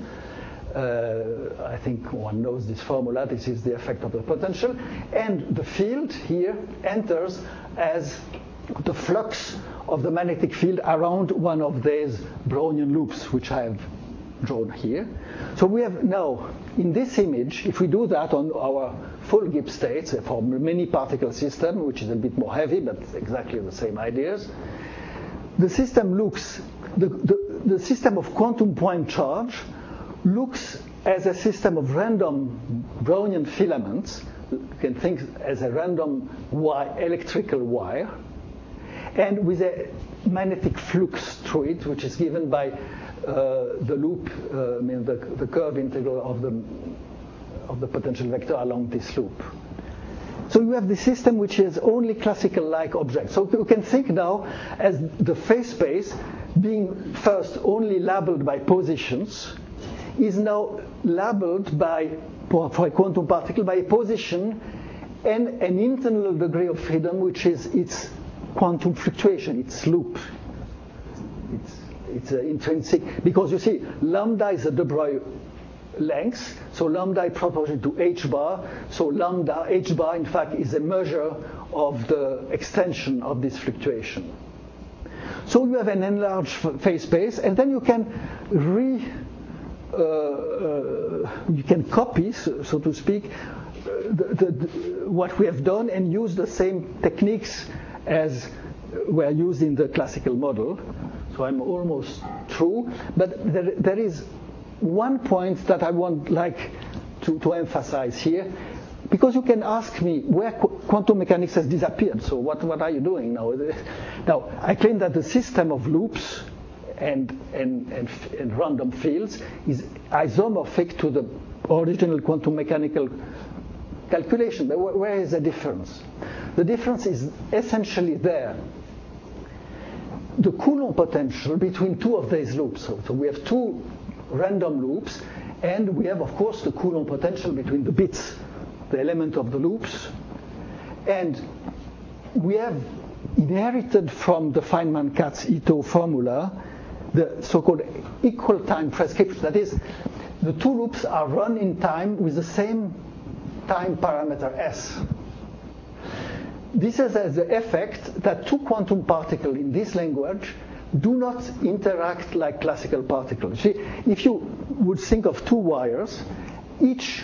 I think one knows this formula. This is the effect of the potential. And the field here enters as the flux of the magnetic field around one of these Brownian loops, which I have drawn here. So we have now, in this image, if we do that on our full Gibbs states for many particle system, which is a bit more heavy, but exactly the same ideas, the system looks, the system of quantum point charge looks as a system of random Brownian filaments. You can think as a random electrical wire, and with a magnetic flux through it, which is given by the loop, the curve integral of the potential vector along this loop. So you have the system which is only classical-like objects. So you can think now as the phase space being first only labeled by positions is now labeled for a quantum particle by a position and an internal degree of freedom, which is its quantum fluctuation, its loop. It's intrinsic, because you see, lambda is a de Broglie length, so lambda is proportional to h bar, so lambda, h bar, in fact, is a measure of the extension of this fluctuation. So you have an enlarged phase space, and then you can copy, so to speak, what we have done and use the same techniques as were used in the classical model. So I'm almost through, but there is one point that I would like to emphasize here, because you can ask me where quantum mechanics has disappeared. So what are you doing now? Now, I claim that the system of loops and random fields is isomorphic to the original quantum mechanical calculation. But where is the difference? The difference is essentially there. The Coulomb potential between two of these loops. So we have two random loops, and we have, of course, the Coulomb potential between the bits, the element of the loops. And we have inherited from the Feynman-Katz-Ito formula the so-called equal time prescription. That is, the two loops are run in time with the same time parameter s. This has the effect that two quantum particles in this language do not interact like classical particles. See, if you would think of two wires, each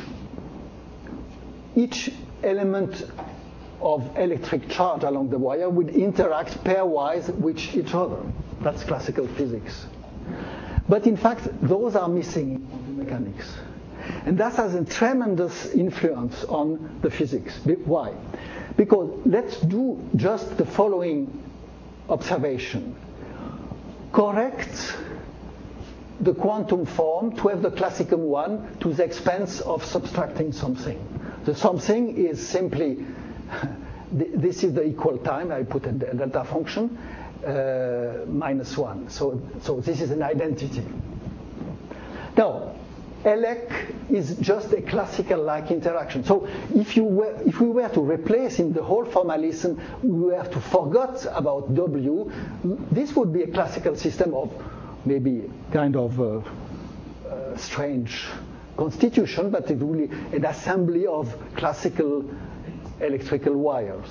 element of electric charge along the wire would interact pairwise with each other. That's classical physics. But in fact, those are missing in quantum mechanics. And that has a tremendous influence on the physics. Why? Because let's do just the following observation. Correct the quantum form to have the classical one to the expense of subtracting something. The something is simply, this is the equal time, I put a delta function, minus 1. So this is an identity. Now, Elec is just a classical-like interaction. So if we were to replace in the whole formalism, we were to forget about W, this would be a classical system of maybe kind of strange constitution, but it would be an assembly of classical electrical wires.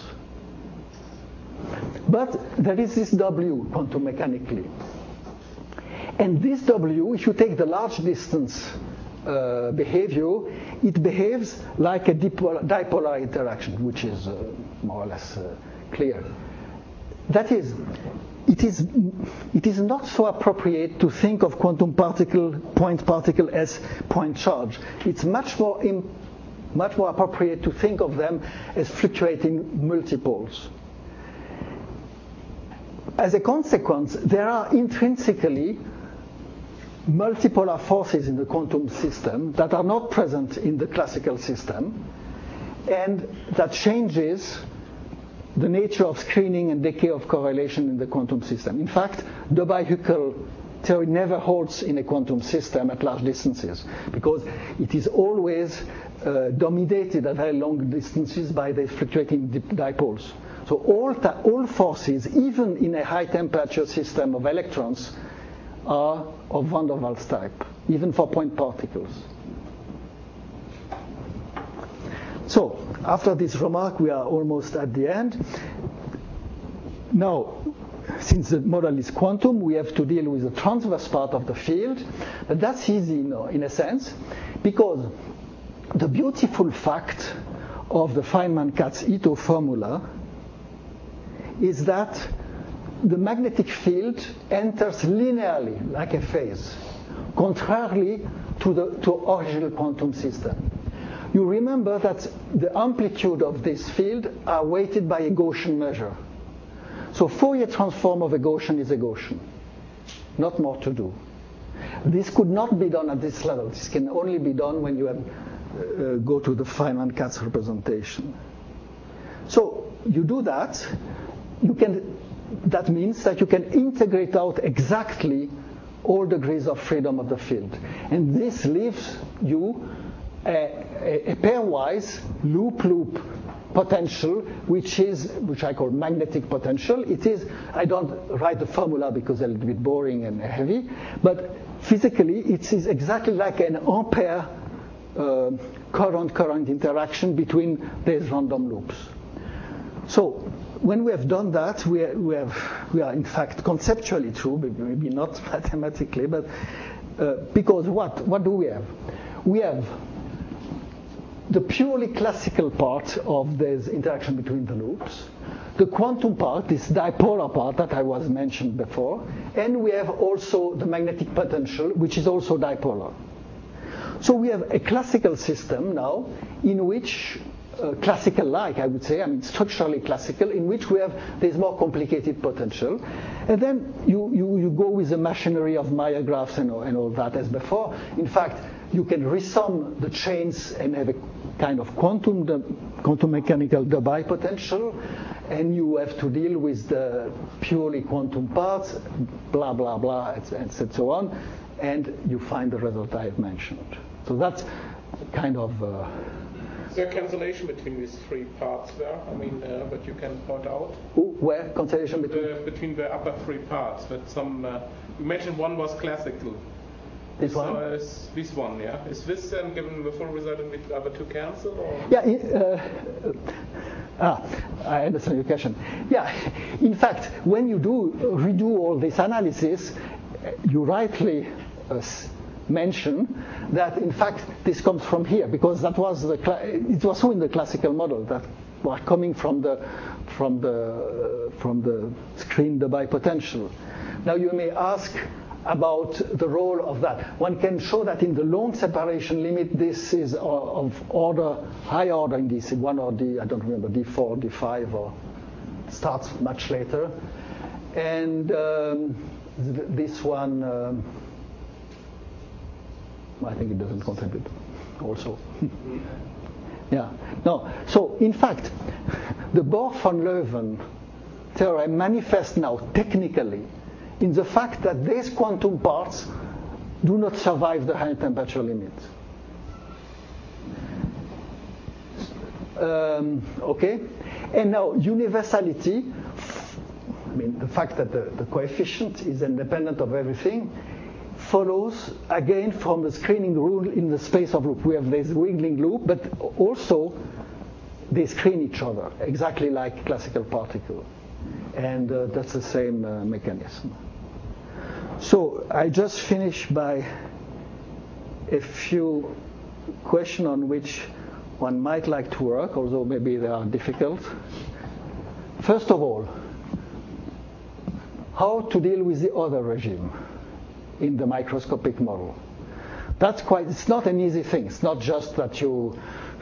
But there is this W quantum mechanically. And this W, if you take the large distance behavior, it behaves like a dipolar interaction, which is more or less clear. That is, it is not so appropriate to think of quantum point particle as point charge. It's much more appropriate to think of them as fluctuating multiples. As a consequence, there are intrinsically multipolar forces in the quantum system that are not present in the classical system, and that changes the nature of screening and decay of correlation in the quantum system. In fact, Debye-Huckel theory never holds in a quantum system at large distances, because it is always dominated at very long distances by the fluctuating dipoles. So all forces, even in a high temperature system of electrons, are of van der Waals type, even for point particles. So, after this remark, we are almost at the end. Now, since the model is quantum, we have to deal with the transverse part of the field. But that's easy, in a sense, because the beautiful fact of the Feynman-Katz-Ito formula is that the magnetic field enters linearly, like a phase, contrarily to original quantum system. You remember that the amplitude of this field are weighted by a Gaussian measure. So Fourier transform of a Gaussian is a Gaussian. Not more to do. This could not be done at this level. This can only be done when you go to the Feynman-Katz representation. So you do that. That means that you can integrate out exactly all degrees of freedom of the field. And this leaves you a pairwise loop-loop potential, which I call magnetic potential. It is, I don't write the formula because it's a little bit boring and heavy, but physically it is exactly like an ampere current interaction between these random loops. So when we have done that, we are in fact conceptually true, maybe not mathematically, but because what do we have? We have the purely classical part of this interaction between the loops, the quantum part, this dipolar part that I was mentioned before, and we have also the magnetic potential, which is also dipolar. So we have a classical system now in which classical-like, I would say, structurally classical, in which there's more complicated potential. And then you go with the machinery of Meyer graphs and all that as before. In fact, you can resum the chains and have a kind of quantum mechanical Debye potential, and you have to deal with the purely quantum parts, blah, blah, blah, and so on, and you find the result I have mentioned. So that's kind of there cancellation between these three parts there? I mean, that you can point out? Where cancellation between? Between the upper three parts. That some you mentioned one was classical. This one? This one, yeah. Is this then given the full result and the other two cancel? Or? Yeah. I understand your question. Yeah. In fact, when you redo all this analysis, you rightly mention that in fact this comes from here, because that was it was so in the classical model that were coming from the screen the bipotential. Now you may ask about the role of that. One can show that in the long separation limit, this is of high order in DC, 1 or D, I don't remember, D4, D5, or starts much later. And this one, I think it doesn't contribute also. Yeah. No. So in fact, the Bohr-von Leuven theorem manifests now technically in the fact that these quantum parts do not survive the high temperature limit. Okay? And now universality, I mean the fact that the coefficient is independent of everything, follows again from the screening rule in the space of loop. We have this wiggling loop, but also they screen each other, exactly like classical particle. And that's the same mechanism. So I just finished by a few questions on which one might like to work, although maybe they are difficult. First of all, how to deal with the other regime in the microscopic model. It's not an easy thing. It's not just that you,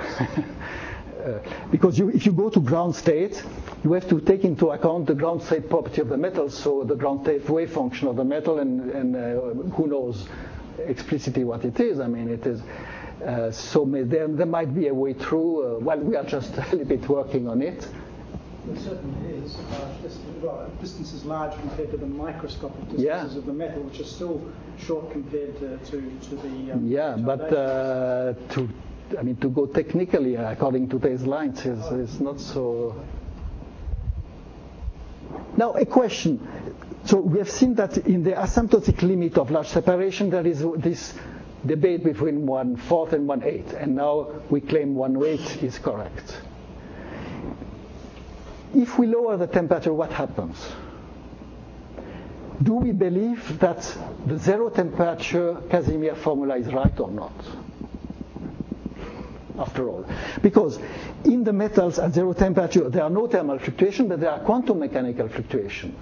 because if you go to ground state, you have to take into account the ground state property of the metal, so the ground state wave function of the metal, and who knows explicitly what it is. I mean, it is, so there might be a way through. Well, we are just a little bit working on it. It certainly is. Distance is large compared to the microscopic distances of the metal, which are still short compared to the. Yeah, but to go technically according to these lines is not so. Now a question. So we have seen that in the asymptotic limit of large separation there is this debate between 1/4 and 1/8, and now we claim 1/8 is correct. If we lower the temperature, what happens? Do we believe that the zero temperature Casimir formula is right or not? After all, because in the metals at zero temperature there are no thermal fluctuation, but there are quantum mechanical fluctuation.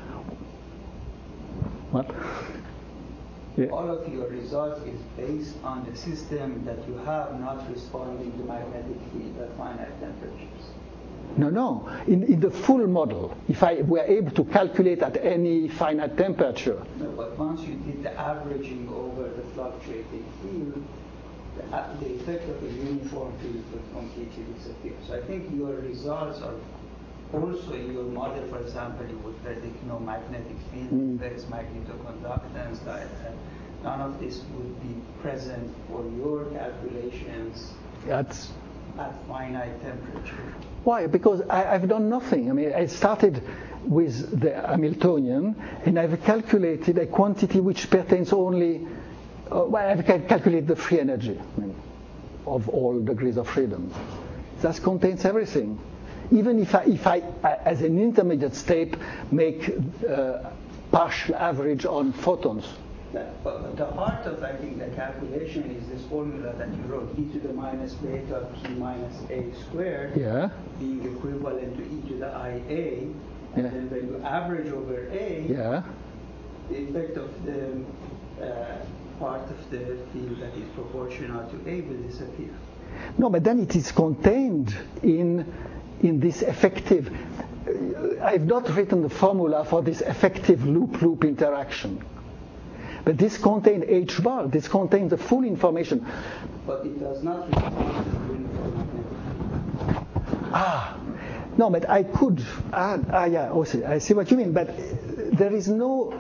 What? Yeah. All of your results is based on the system that you have not responding to magnetic field at finite temperatures. No. In the full model, if I were able to calculate at any finite temperature. No, but once you did the averaging over the fluctuating field, the effect of the uniform field would completely disappear. So I think your results are also in your model, for example, you would predict no magnetic field, there is magnetoconductance, none of this would be present for your calculations at finite temperature. Why? Because I've done nothing. I mean, I started with the Hamiltonian, and I've calculated a quantity which pertains only. I've calculated the free energy, I mean, of all degrees of freedom. That contains everything. Even if I as an intermediate state, make partial average on photons. But the heart of, I think, the calculation is this formula that you wrote, e to the minus beta q minus a squared, being equivalent to e to the ia, and then when you average over a, the effect of the part of the field that is proportional to a will disappear. No, but then it is contained in this effective. I've not written the formula for this effective loop-loop interaction. But this contains H bar. This contains the full information. But it does not respond to the uniform magnetic. No, but I could add. Also, I see what you mean. But there is no.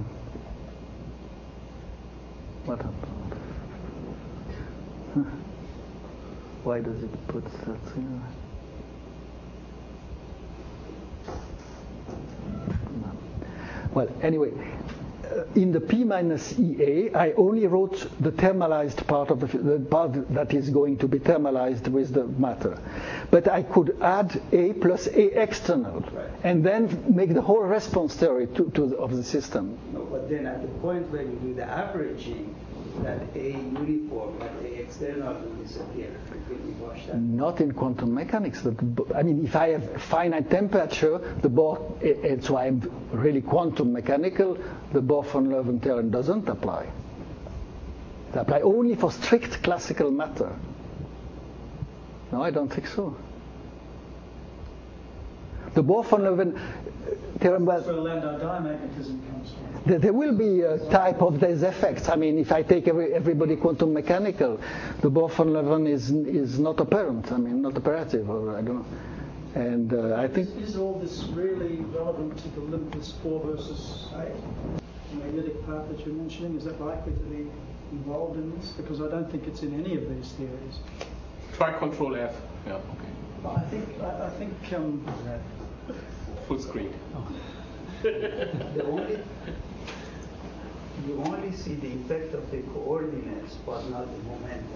What happened? Why does it put that here? Well, anyway, in the P minus EA, I only wrote the thermalized part of the part that is going to be thermalized with the matter. But I could add A plus A external, and then make the whole response theory of the system. No, but then at the point where you do the averaging, that A uniform and A external will disappear. Will you wash that? Not in quantum mechanics. I mean, if I have finite temperature, the Bohr, and so I'm really quantum mechanical, the Bohr-von Leuven theorem doesn't apply. It applies only for strict classical matter. No, I don't think so. The Bohr-von Leuven theorem was... That's where Landau diamagnetism comes from. There will be a type of these effects. I mean, if I take everybody quantum mechanical, the Bohr-von Leuven is not apparent. I mean, not operative, or I don't know. And I think... Is all this really relevant to the limitless 4 versus 8? The magnetic part that you're mentioning, is that likely to be involved in this? Because I don't think it's in any of these theories. Try Control F. Yeah, okay. Well, I think full screen. You only see the effect of the coordinates, but not the momentum.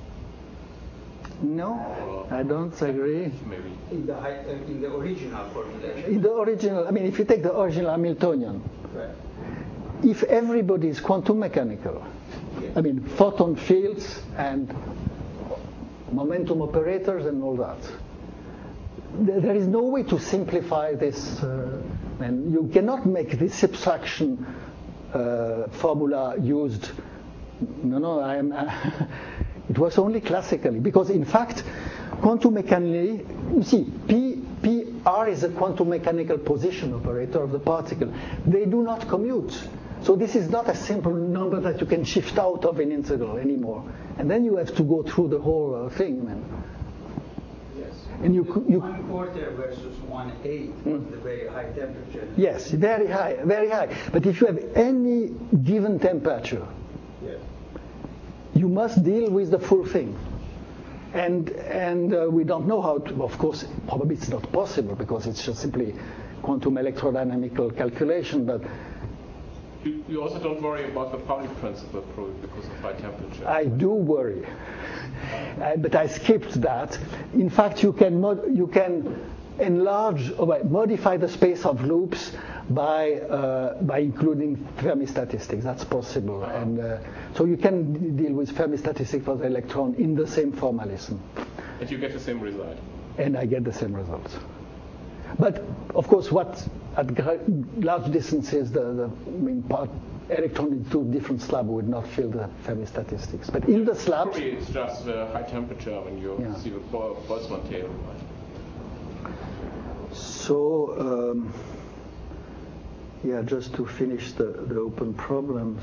No, I don't agree. Maybe. In the original formulation. In the original, I mean, if you take the original Hamiltonian, Right. if everybody is quantum mechanical, I mean, photon fields and momentum operators and all that, there is no way to simplify this, and you cannot make this subtraction formula used. No, it was only classically, because in fact, quantum mechanically, you see, PR is a quantum mechanical position operator of the particle. They do not commute. So this is not a simple number that you can shift out of an integral anymore. And then you have to go through the whole thing, man. And you 1/4 versus 1/8 was the very high temperature. Yes, very high, very high. But if you have any given temperature, you must deal with the full thing. And we don't know how to, of course, probably it's not possible because it's just simply quantum electrodynamical calculation, but you also don't worry about the Pauli principle probably because of high temperature. I do worry. But I skipped that. In fact, you can enlarge or modify the space of loops by including Fermi statistics. That's possible, and so you can deal with Fermi statistics for the electron in the same formalism. And you get the same result. And I get the same result. But of course, what at large distances, the electron in 2 different slabs would not fill the Fermi statistics. But in the slabs, probably it's just the high temperature when you see the Boltzmann tail. So, just to finish the open problems.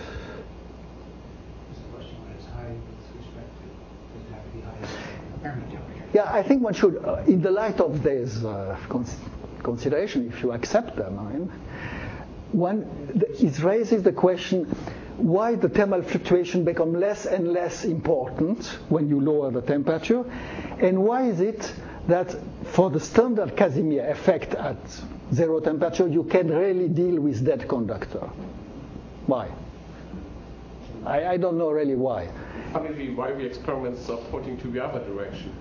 The question was high with respect to, does it have to be high Fermi temperature? Yeah, I think one should, in the light of this consideration, if you accept them, it raises the question why the thermal fluctuation become less and less important when you lower the temperature, and why is it that for the standard Casimir effect at 0 temperature, you can really deal with dead conductor? Why? I don't know really why. Funnily, why the experiments are pointing to the other direction.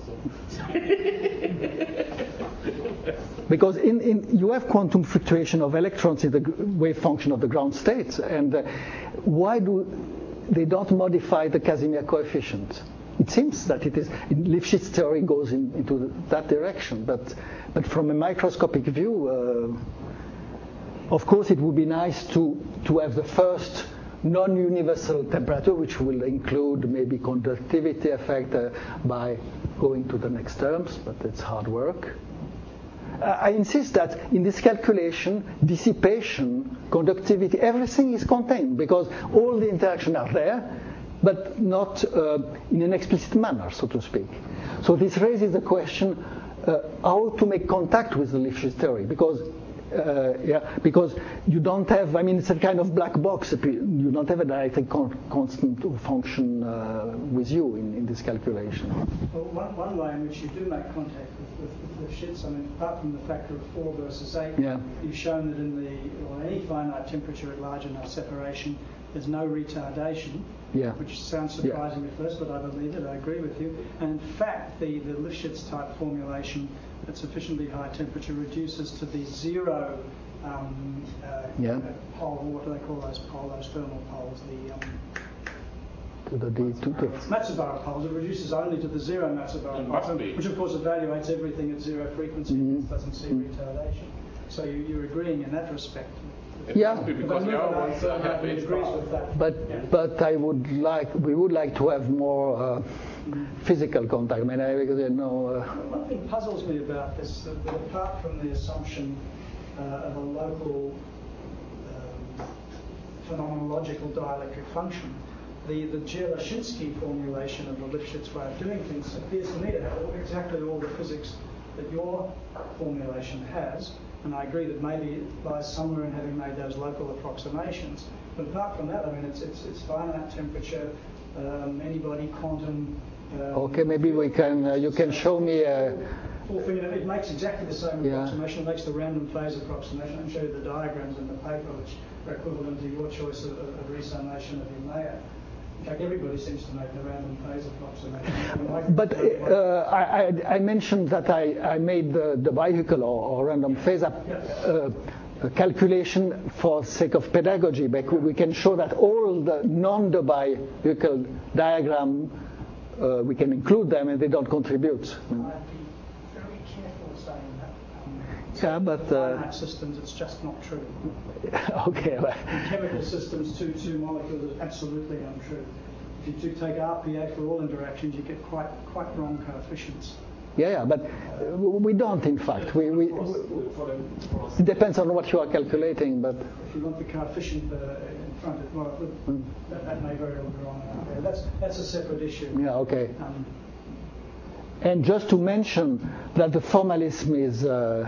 Because you have quantum fluctuation of electrons in the wave function of the ground state, and why do they don't modify the Casimir coefficient? It seems that it is. Lifshitz theory goes into that direction, but from a microscopic view, of course, it would be nice to have the first non-universal temperature, which will include maybe conductivity effect by going to the next terms, but it's hard work. I insist that in this calculation, dissipation, conductivity, everything is contained because all the interactions are there, but not in an explicit manner, so to speak. So this raises the question how to make contact with the Lifshitz theory, because because you don't have, I mean, it's a kind of black box. You don't have a dielectric constant function with you in this calculation. Well, one way in which you do make contact with Lifshitz, I mean, apart from the factor of 4 versus 8, you've shown that in any finite temperature at large enough separation, there's no retardation, which sounds surprising at first, but I believe it, I agree with you. And in fact, the Lifshitz type formulation at sufficiently high temperature reduces to the 0 pole, what do they call those thermal poles? Matsubaru poles. It reduces only to the 0 Matsubaru poles, which of course evaluates everything at 0 frequency and doesn't see retardation. So you're agreeing in that respect. Because but we would like to have more physical contact. I mean, one thing puzzles me about this, that apart from the assumption of a local phenomenological dielectric function, the Dzyaloshinski formulation of the Lifshitz way of doing things appears to me to have exactly all the physics that your formulation has. And I agree that maybe it lies somewhere in having made those local approximations. But apart from that, I mean, it's finite temperature, anybody quantum. Okay, maybe we can. You can show me. It makes exactly the same approximation. It makes the random phase approximation. I can show you the diagrams in the paper, which are equivalent to your choice of resummation of Umeå. In fact, everybody seems to make the random phase approximation. But I mentioned that I made the bihucal or random phase calculation for sake of pedagogy. But we can show that all the non-bihucal diagram, we can include them and they don't contribute. I'd be very careful saying that. But finite systems, it's just not true. Okay. In chemical systems, two molecules is absolutely untrue. If you do take RPA for all interactions, you get quite wrong coefficients. But we don't, in fact. It depends on what you are calculating, but if you want the coefficient in front, that may very well be wrong. That's a separate issue. Okay. And just to mention that the formalism is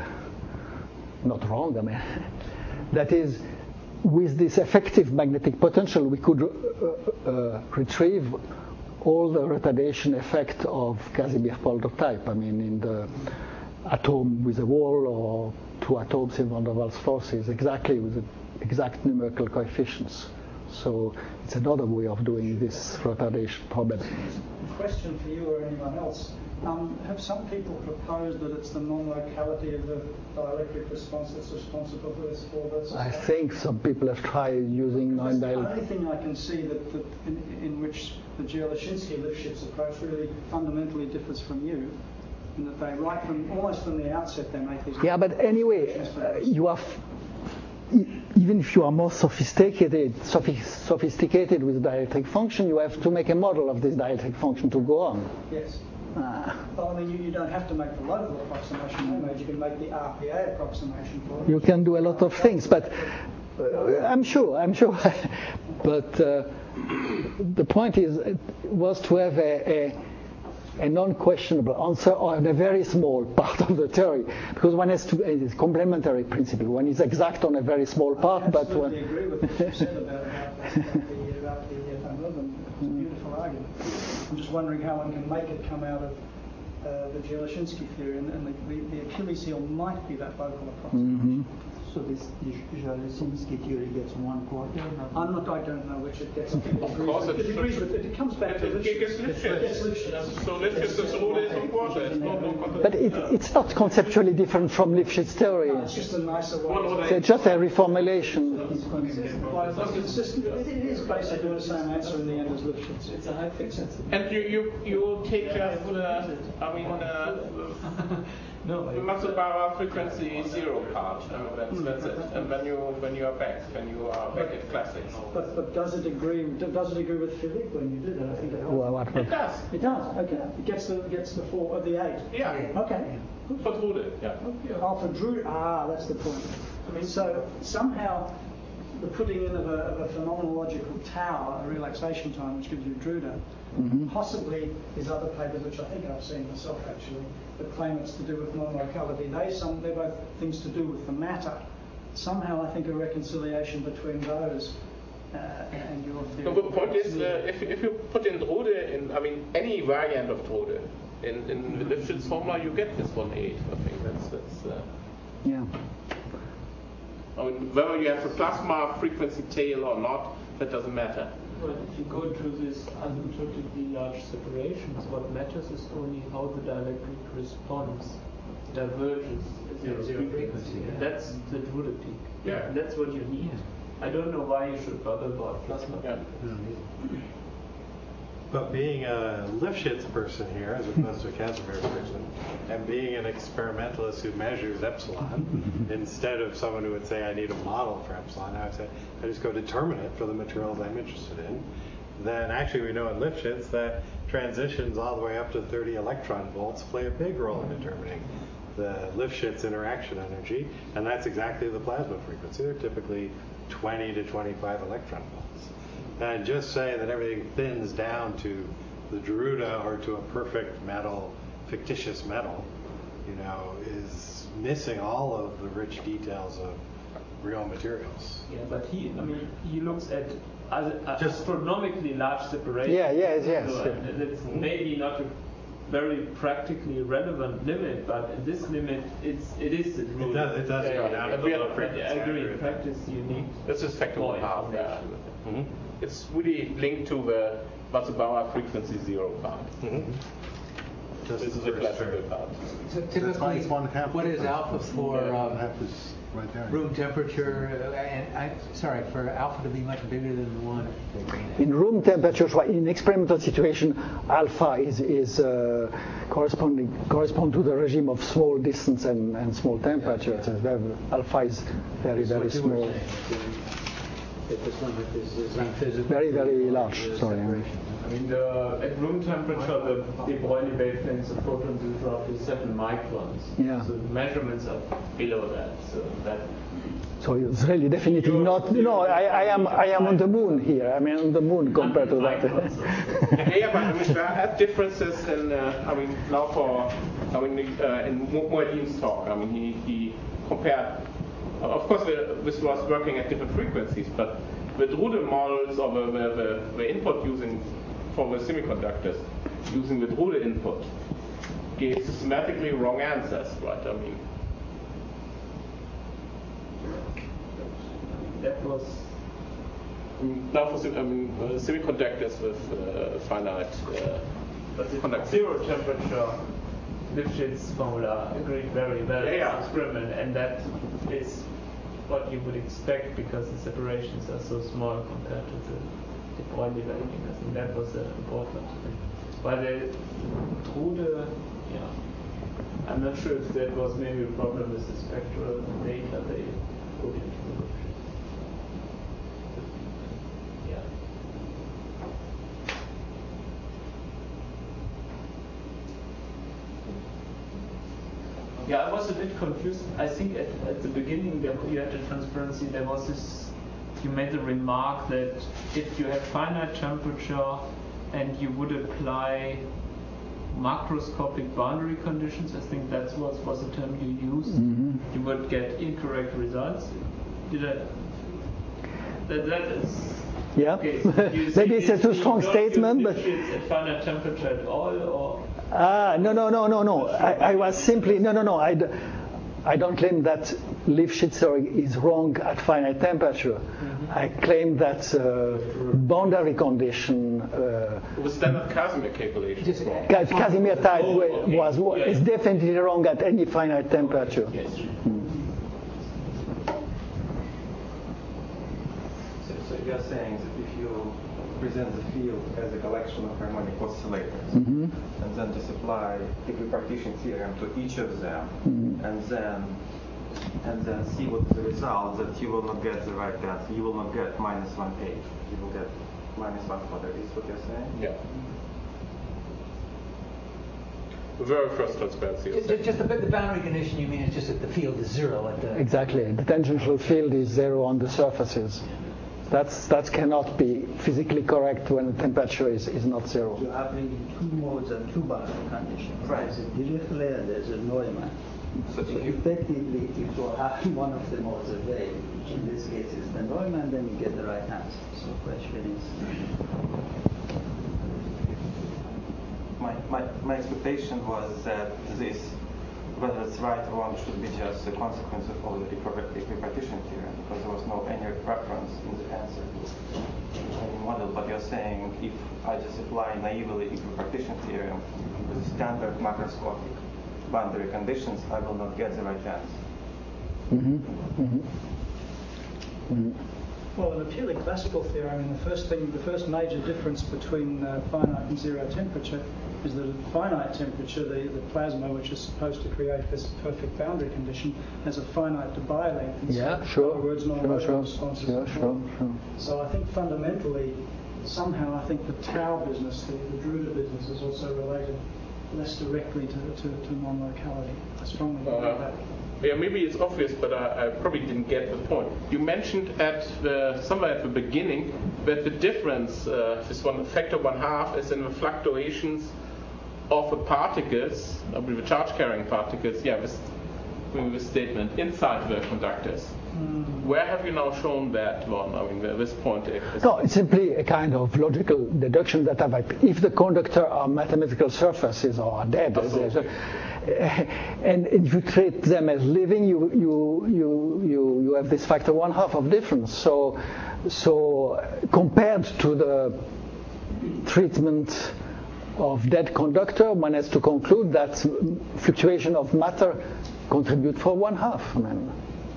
not wrong. I mean, that is, with this effective magnetic potential, we could retrieve all the retardation effect of Casimir-Polder type. I mean, in the atom with a wall or two atoms in van der Waals forces, exactly with the exact numerical coefficients. So it's another way of doing this retardation problem. Question for you or anyone else. Have some people proposed that it's the non-locality of the dielectric response that's responsible for this 4 versus 8? I think some people have tried using That's the non-dielectric. only thing I can see that in which the Dzyaloshinski-Lifshitz approach really fundamentally differs from you, in that they, almost from the outset, they make these... But anyway, you are... Even if you are more sophisticated with dielectric function, you have to make a model of this dielectric function to go on. Yes. Well, I mean, you don't have to make the local approximation they made. You can make the RPA approximation for it. You can do a lot of things, but I'm sure. But the point was to have a non-questionable answer on a very small part of the theory, because one has to. It's a complementary principle. One is exact on a very small part, but one. I agree with what you said about the Van Leeuwen. It's a beautiful argument. I'm just wondering how one can make it come out of the Dzyaloshinski theory, and the Achilles heel might be that local approximation. So this Dzyaloshinski theory gets 1/4? I don't know which it gets. Of course, it comes back to Lifshitz. So Lifshitz is always 1/4. But it's not conceptually different from Lifshitz theory. No, it's just a nicer way. It's just a reformulation. It's consistent. It is basically the same answer in the end as Lifshitz. It's a high frequency. And you take just the Matsubaru frequency 0 part. That's it. And when you are back at classics. But does it agree with Philippe when you do that? I think it does. It does. It does. Okay. It gets the 4 of the 8. Yeah. Okay. For Drude. Yeah. Oh, for Drude. That's the point. So somehow the putting in of a phenomenological tau, a relaxation time, which gives you Drude, possibly these other papers, which I think I've seen myself actually, that claim it's to do with non-locality. They're both things to do with the matter. somehow I think a reconciliation between those and your theory. No, the point is, if you put in Drude, any variant of Drude, in the Lifshitz formula, you get this 1/8. I think that's yeah. Whether you have a plasma frequency tail or not, that doesn't matter. But if you go through these asymptotically large separations, what matters is only how the dielectric response diverges at zero frequency. Yeah. That's the Drude peak. Yeah. And that's what you need. I don't know why you should bother about plasma. Yeah. But being a Lifshitz person here, as opposed to a Casimir person, and being an experimentalist who measures epsilon, instead of someone who would say, I need a model for epsilon, I would say, I just go determine it for the materials I'm interested in. Then actually we know in Lifshitz that transitions all the way up to 30 electron volts play a big role in determining the Lifshitz interaction energy, and that's exactly the plasma frequency. They're typically 20 to 25 electron volts. And just say that everything thins down to the Drude or to a perfect metal, fictitious metal, is missing all of the rich details of real materials. Yeah, but he looks at just astronomically large separations. Yes. So it's maybe not a very practically relevant limit, but in this limit, it is the Drude. It does go down to the low frequency. I agree. In practice, you need This is factor more 1/2. Yeah. information. It's really linked to the Watzebauer frequency 0 part. This is the classical part. So typically, It's 1/2 what is frequency. alpha for 1/2 is right there. room temperature? For alpha to be much bigger than 1. In room temperature, in experimental situation, alpha is correspond to the regime of small distance and small temperature. Alpha is very, very small. That this limit is unphysical. Very, very large. Sorry. At room temperature, the de Broglie wavelengths of photons is roughly 7 microns. Yeah. So the measurements are below that. So it's really definitely not. No, I am on the moon here. On the moon compared to that. Yeah, but there are differences in. Now in Moedin's talk, he compared. Of course, this was working at different frequencies, but the Drude models or the input using for the semiconductors using the Drude input gave systematically wrong answers, right? That was. Now for semiconductors with finite. But the zero temperature Lifshitz formula agreed very well in the experiment, and that is what you would expect because the separations are so small compared to the de Broglie valuing. I think that was important. But the Drude, I'm not sure if that was maybe a problem with the spectral data they put into the Lifshitz. Yeah, I was a bit confused. I think at the beginning you had the transparency, there was this, you made the remark that if you have finite temperature and you would apply macroscopic boundary conditions, I think that was the term you used, you would get incorrect results. Did I? That is... Yeah, okay, so maybe it's a too strong statement, but... It's at finite temperature at all, or... No. I was simply no. I don't claim that Lifshitz is wrong at finite temperature. I claim that boundary condition. The standard Casimir calculation. Casimir type is definitely wrong at any finite temperature. Yes. So you're saying that if you present the field as a collection of harmonic oscillators, and then just apply the equipartition theorem to each of them, and then see what the result, that you will not get the right answer. You will not get -1/8. You will get -1/4. Is what you're saying? Yeah. The very first transparency. Just the boundary condition, you mean it's just that the field is 0 at the... Exactly. The tangential field is 0 on the surfaces. That cannot be physically correct when the temperature is not 0. You have maybe two modes and two boundary conditions. Right. There's a Dirichlet and there's a Neumann. So effectively, if you have one of them of the way, which in this case is the Neumann, then you get the right answer. So the question is... My expectation was that this, whether it's right or wrong, should be just a consequence of all the equipartition theorem, because there was no any reference in the answer to any model. But you're saying if I just apply naively equipartition theorem with standard macroscopic boundary conditions, I will not get the right answer. Mm-hmm. Mm-hmm. Mm-hmm. Well, in a purely classical theory, I mean, the first major difference between finite and zero temperature is that at finite temperature, the plasma, which is supposed to create this perfect boundary condition, has a finite Debye length. And yeah, so, sure. In other words, non-radial responses. Sure, sure. So I think fundamentally, somehow, I think the tau business, the Drude business, is also related less directly to non-locality. I strongly believe that. Yeah, maybe it's obvious, but I probably didn't get the point. You mentioned somewhere at the beginning that the difference, this one factor 1/2, is in the fluctuations of the particles, I believe the charge-carrying particles. Yeah, this statement inside the conductors. Where have you now shown that one? I mean, this point. No, it's simply a kind of logical deduction that if the conductor are mathematical surfaces or are dead, and if you treat them as living, you have this factor 1/2 of difference. So compared to the treatment of dead conductor, one has to conclude that fluctuation of matter contribute for 1/2. I mean,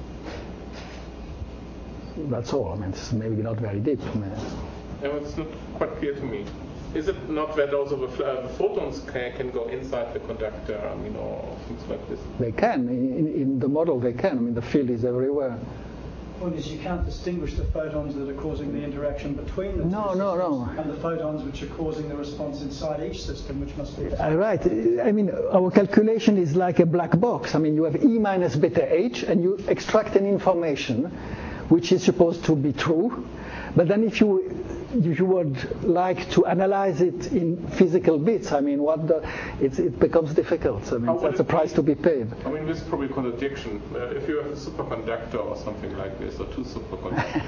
that's all. I mean, it's maybe not very deep. It's not quite clear to me. Is it not that also the photons can go inside the conductor, I mean, or things like this? They can. In the model, they can. I mean, the field is everywhere. The point is you can't distinguish the photons that are causing the interaction between the two systems and the photons which are causing the response inside each system, which must be... Right. I mean, our calculation is like a black box. I mean, you have E minus beta H, and you extract an information which is supposed to be true. But then if you would like to analyze it in physical bits, I mean, it becomes difficult. I mean, that's a price to be paid. I mean, this is probably a contradiction. If you have a superconductor or something like this, or two superconductors,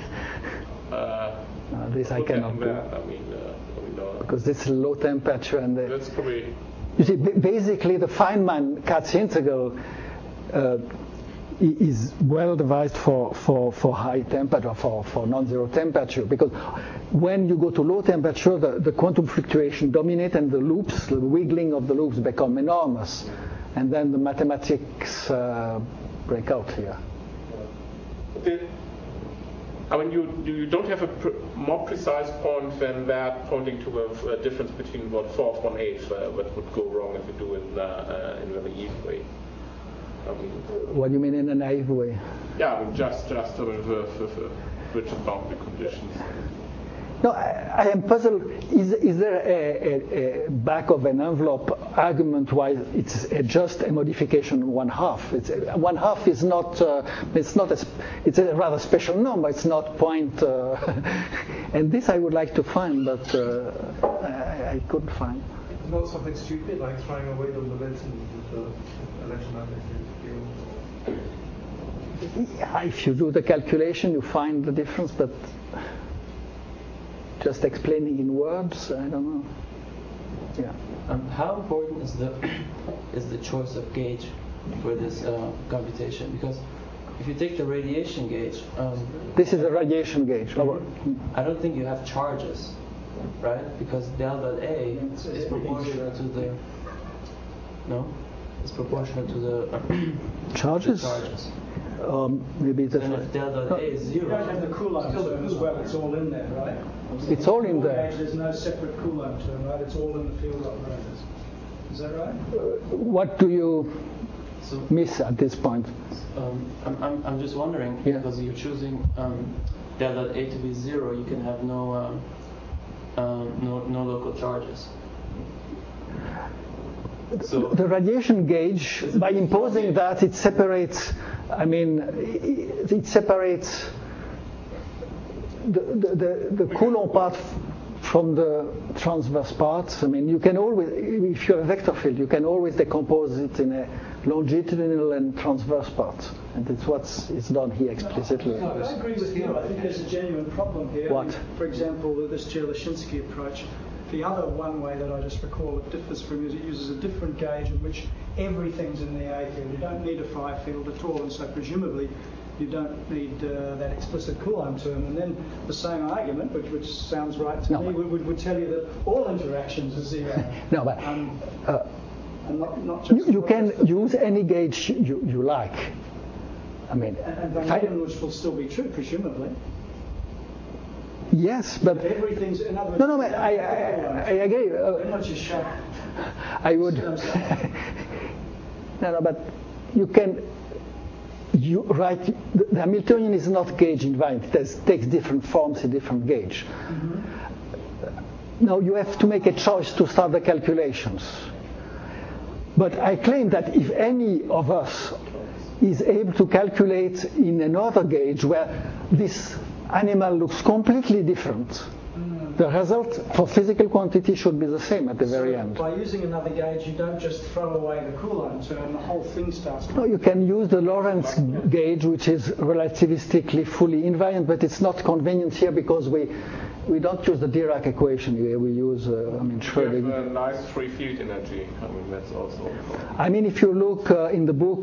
this I cannot do. I mean, because it's low temperature, and that's probably. You see, basically, the Feynman-Katz integral is well devised for high temperature, for non-zero temperature, because when you go to low temperature, the quantum fluctuation dominate, and the wiggling of the loops become enormous, and then the mathematics break out here. I mean, you don't have a more precise point than that, pointing to a difference between 4 1/8 what would go wrong if you do it in a naive way. I mean, what do you mean in a naive way? Yeah, I mean, just with rigid boundary conditions. No, I am puzzled. Is there a back of an envelope argument why it's just a modification 1/2? It's 1/2 is not. It's a rather special number. It's not point. And this I would like to find, but I couldn't find. It's not something stupid like throwing away the momentum of the electromagnetic field. Yeah, if you do the calculation, you find the difference, but just explaining in words, I don't know. Yeah. How important is the choice of gauge for this computation? Because if you take the radiation gauge, this is a radiation gauge. I don't think you have charges, right? Because del dot A is proportional to the It's proportional to the charges. Maybe it's and if del dot A is 0. You don't have the Coulomb term as well. It's all in there, right? It's all in there. There's no separate Coulomb term, right? It's all in the field operators. Is that right? What do you miss at this point? I'm just wondering, because you're choosing del dot A to be 0, you can have no local charges. So the radiation gauge, by imposing that, it separates. I mean, it separates the Coulomb part from the transverse parts. I mean, you can always, if you have a vector field, you can always decompose it in a longitudinal and transverse parts, and it's what's done here explicitly. No, I agree with you. I think there's a genuine problem here. What? For example, this Jelesinski approach. The other one way that I just recall it differs from is it uses a different gauge in which everything's in the A field. You don't need a phi field at all, and so presumably you don't need that explicit Coulomb term. And then the same argument, which sounds right to me, would tell you that all interactions are zero. No, but and not just you can use any gauge you like. I mean, and Van Leeuwenhoek will still be true, presumably. Yes, but if everything's in other words. No, I agree. I'm not just sure. I would. No, but you can. You write the Hamiltonian is not gauge invariant. It takes different forms in different gauge. Mm-hmm. Now you have to make a choice to start the calculations. But I claim that if any of us is able to calculate in another gauge where this animal looks completely different, the result for physical quantity should be the same at the very end. By using another gauge, you don't just throw away the Coulomb term, the whole thing starts to... No, you can use the Lorentz gauge, which is relativistically fully invariant, but it's not convenient here because we don't use the Dirac equation here. We use, Schrödinger. You have a nice free field energy. I mean, that's also... I mean, if you look in the book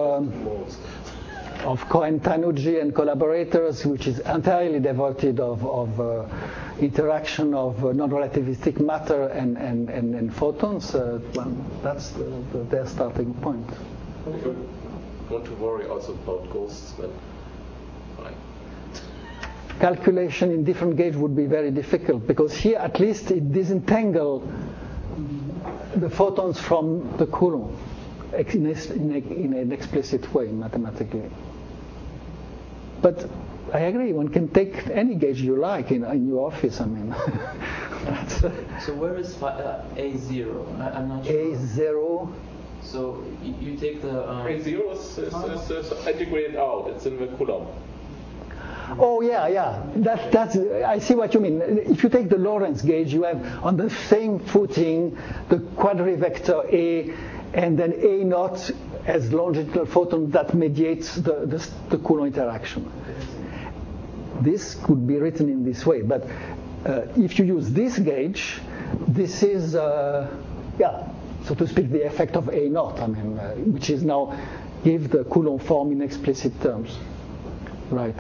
of Cohen Tanuji and collaborators, which is entirely devoted of interaction of non-relativistic matter and photons, that's their starting point. If you want to worry also about ghosts, then fine. Calculation in different gauge would be very difficult because here at least it disentangle the photons from the Coulomb in an explicit way mathematically. But I agree, one can take any gauge you like in your office. I mean, so where is A0? I'm not sure. A0. So you take the A0 is integrated out. It's in the Coulomb. Oh yeah. That's. I see what you mean. If you take the Lorentz gauge, you have on the same footing the quadrivector A, and then A naught as longitudinal photon that mediates the Coulomb interaction. This could be written in this way, but if you use this gauge, this is so to speak, the effect of A naught. I mean, which is now give the Coulomb form in explicit terms, right?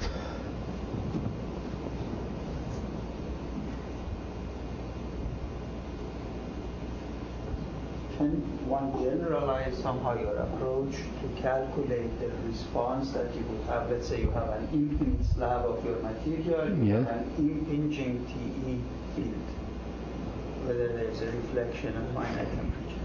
Can one generalize somehow your approach to calculate the response that you would have? Let's say you have an infinite slab of your material, you have an impinging TE field, whether there's a reflection at finite temperature.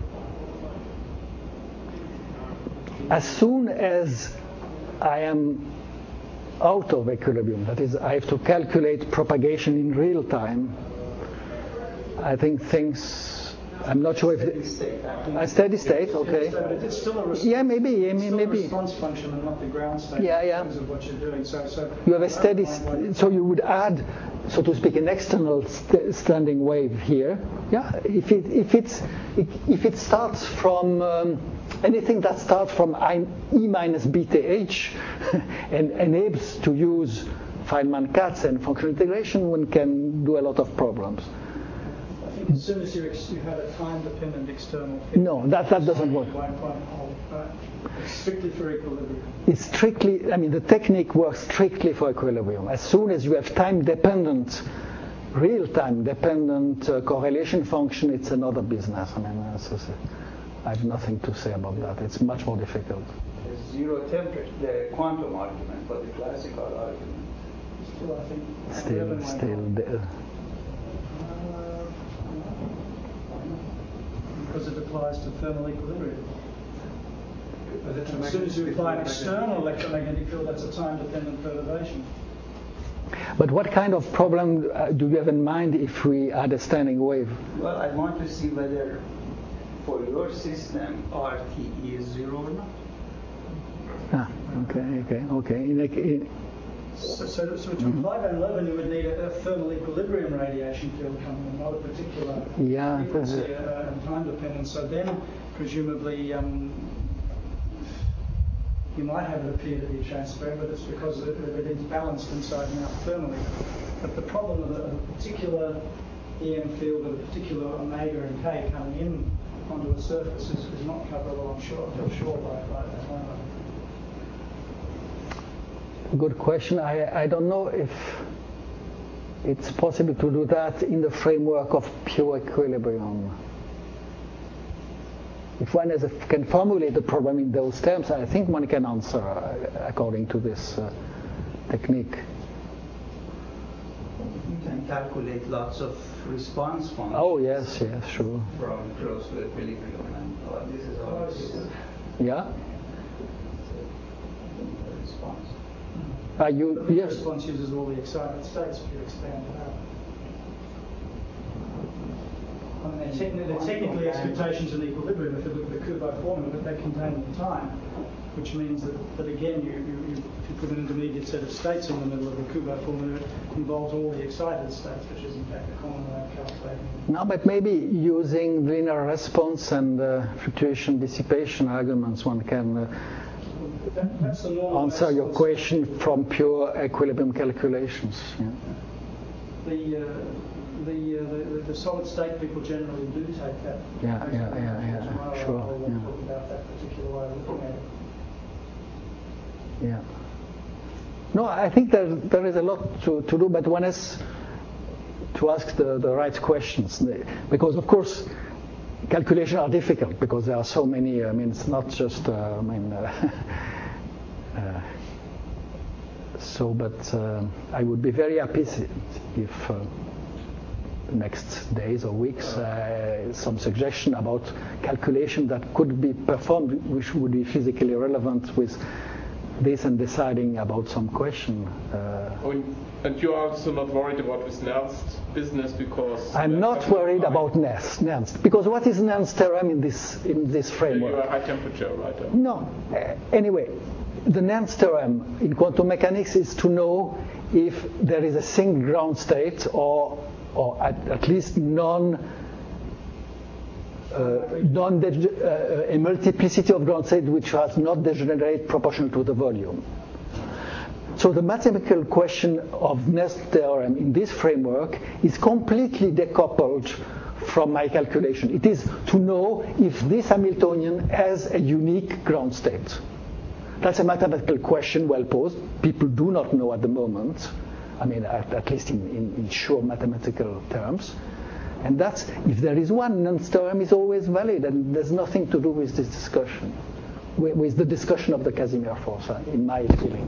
As soon as I am out of equilibrium, that is, I have to calculate propagation in real time, I think things... I'm not sure if a steady state, okay. It's still a response. Yeah, maybe. A response function and not the ground state in terms of what you're doing. So you have a steady. So you would add, so to speak, an external standing wave here. Yeah. If it starts from anything that starts from E minus beta h and enables to use Feynman-Katz and functional integration, one can do a lot of problems. As soon as you have a time-dependent external field. No, that doesn't work. It's strictly for equilibrium. It's strictly, the technique works strictly for equilibrium. As soon as you have time-dependent, real-time-dependent correlation function, it's another business. I have nothing to say about that. It's much more difficult. The zero temperature, the quantum argument, but the classical argument. Still, I think. Still there. Because it applies to thermal equilibrium. As soon as you apply an external electromagnetic field, that's a time-dependent perturbation. But what kind of problem do you have in mind if we add a standing wave? Well, I want to see whether for your system RTE is zero or not. Okay. So to apply Van Leeuwen, you would need a thermal equilibrium radiation field coming in, not a particular frequency and time dependence. So then, presumably, you might have it appear to be transparent, but it's because everything's balanced inside and out thermally. But the problem of a particular EM field with a particular omega and K coming in onto a surface is not coverable, I'm sure, by Van Leeuwen. Good question. I don't know if it's possible to do that in the framework of pure equilibrium. If one can formulate the problem in those terms, I think one can answer according to this technique. You can calculate lots of response functions. Oh, yes, sure. From close to equilibrium, and this is all. Yeah? Response. The yes. Response uses all the excited states if you expand it out. I mean, they're technically expectations in equilibrium if you look at the Kubo formula, but they contain the time, which means that again, if you put an intermediate set of states in the middle of the Kubo formula, it involves all the excited states, which is in fact a common way of calculating. No, but maybe using linear response and fluctuation dissipation arguments, one can answer your question from pure equilibrium calculations. Yeah. The solid state people generally do take that. Yeah, sure. I'll talk about that particular way of looking at it. Yeah. No, I think there is a lot to do, but one has to ask the right questions. Because, of course, calculations are difficult because there are so many. I mean, it's not just. But I would be very happy if the next days or weeks some suggestion about calculation that could be performed, which would be physically relevant with this and deciding about some question. And you're also not worried about this Nernst business because I'm not worried about Nernst because what is Nernst theorem in this framework? You are high temperature, right? No. Anyway, the Nernst theorem in quantum mechanics is to know if there is a single ground state or at least a multiplicity of ground states which has not degenerate proportional to the volume. So the mathematical question of Nernst theorem in this framework is completely decoupled from my calculation. It is to know if this Hamiltonian has a unique ground state. That's a mathematical question well posed. People do not know at the moment. I mean, at least in sure mathematical terms. And that's, if there is one, Nernst theorem is always valid, and there's nothing to do with this discussion, with the discussion of the Casimir force, in my feeling.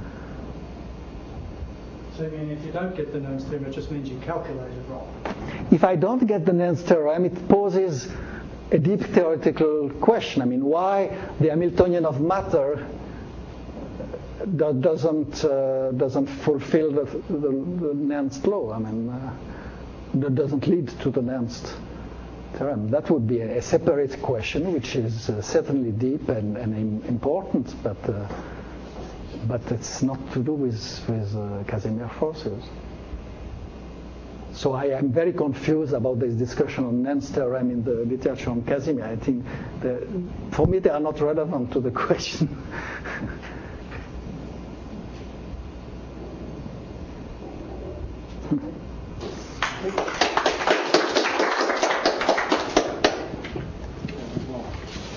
So, I mean, if you don't get the Nernst theorem, it just means you calculated wrong. If I don't get the Nernst theorem, it poses a deep theoretical question. I mean, why the Hamiltonian of matter doesn't fulfill the Nernst law. I mean, that doesn't lead to the Nernst theorem. That would be a separate question, which is certainly deep and important, but it's not to do with Casimir forces. So I am very confused about this discussion on Nernst theorem in the literature on Casimir. I think for me they are not relevant to the question.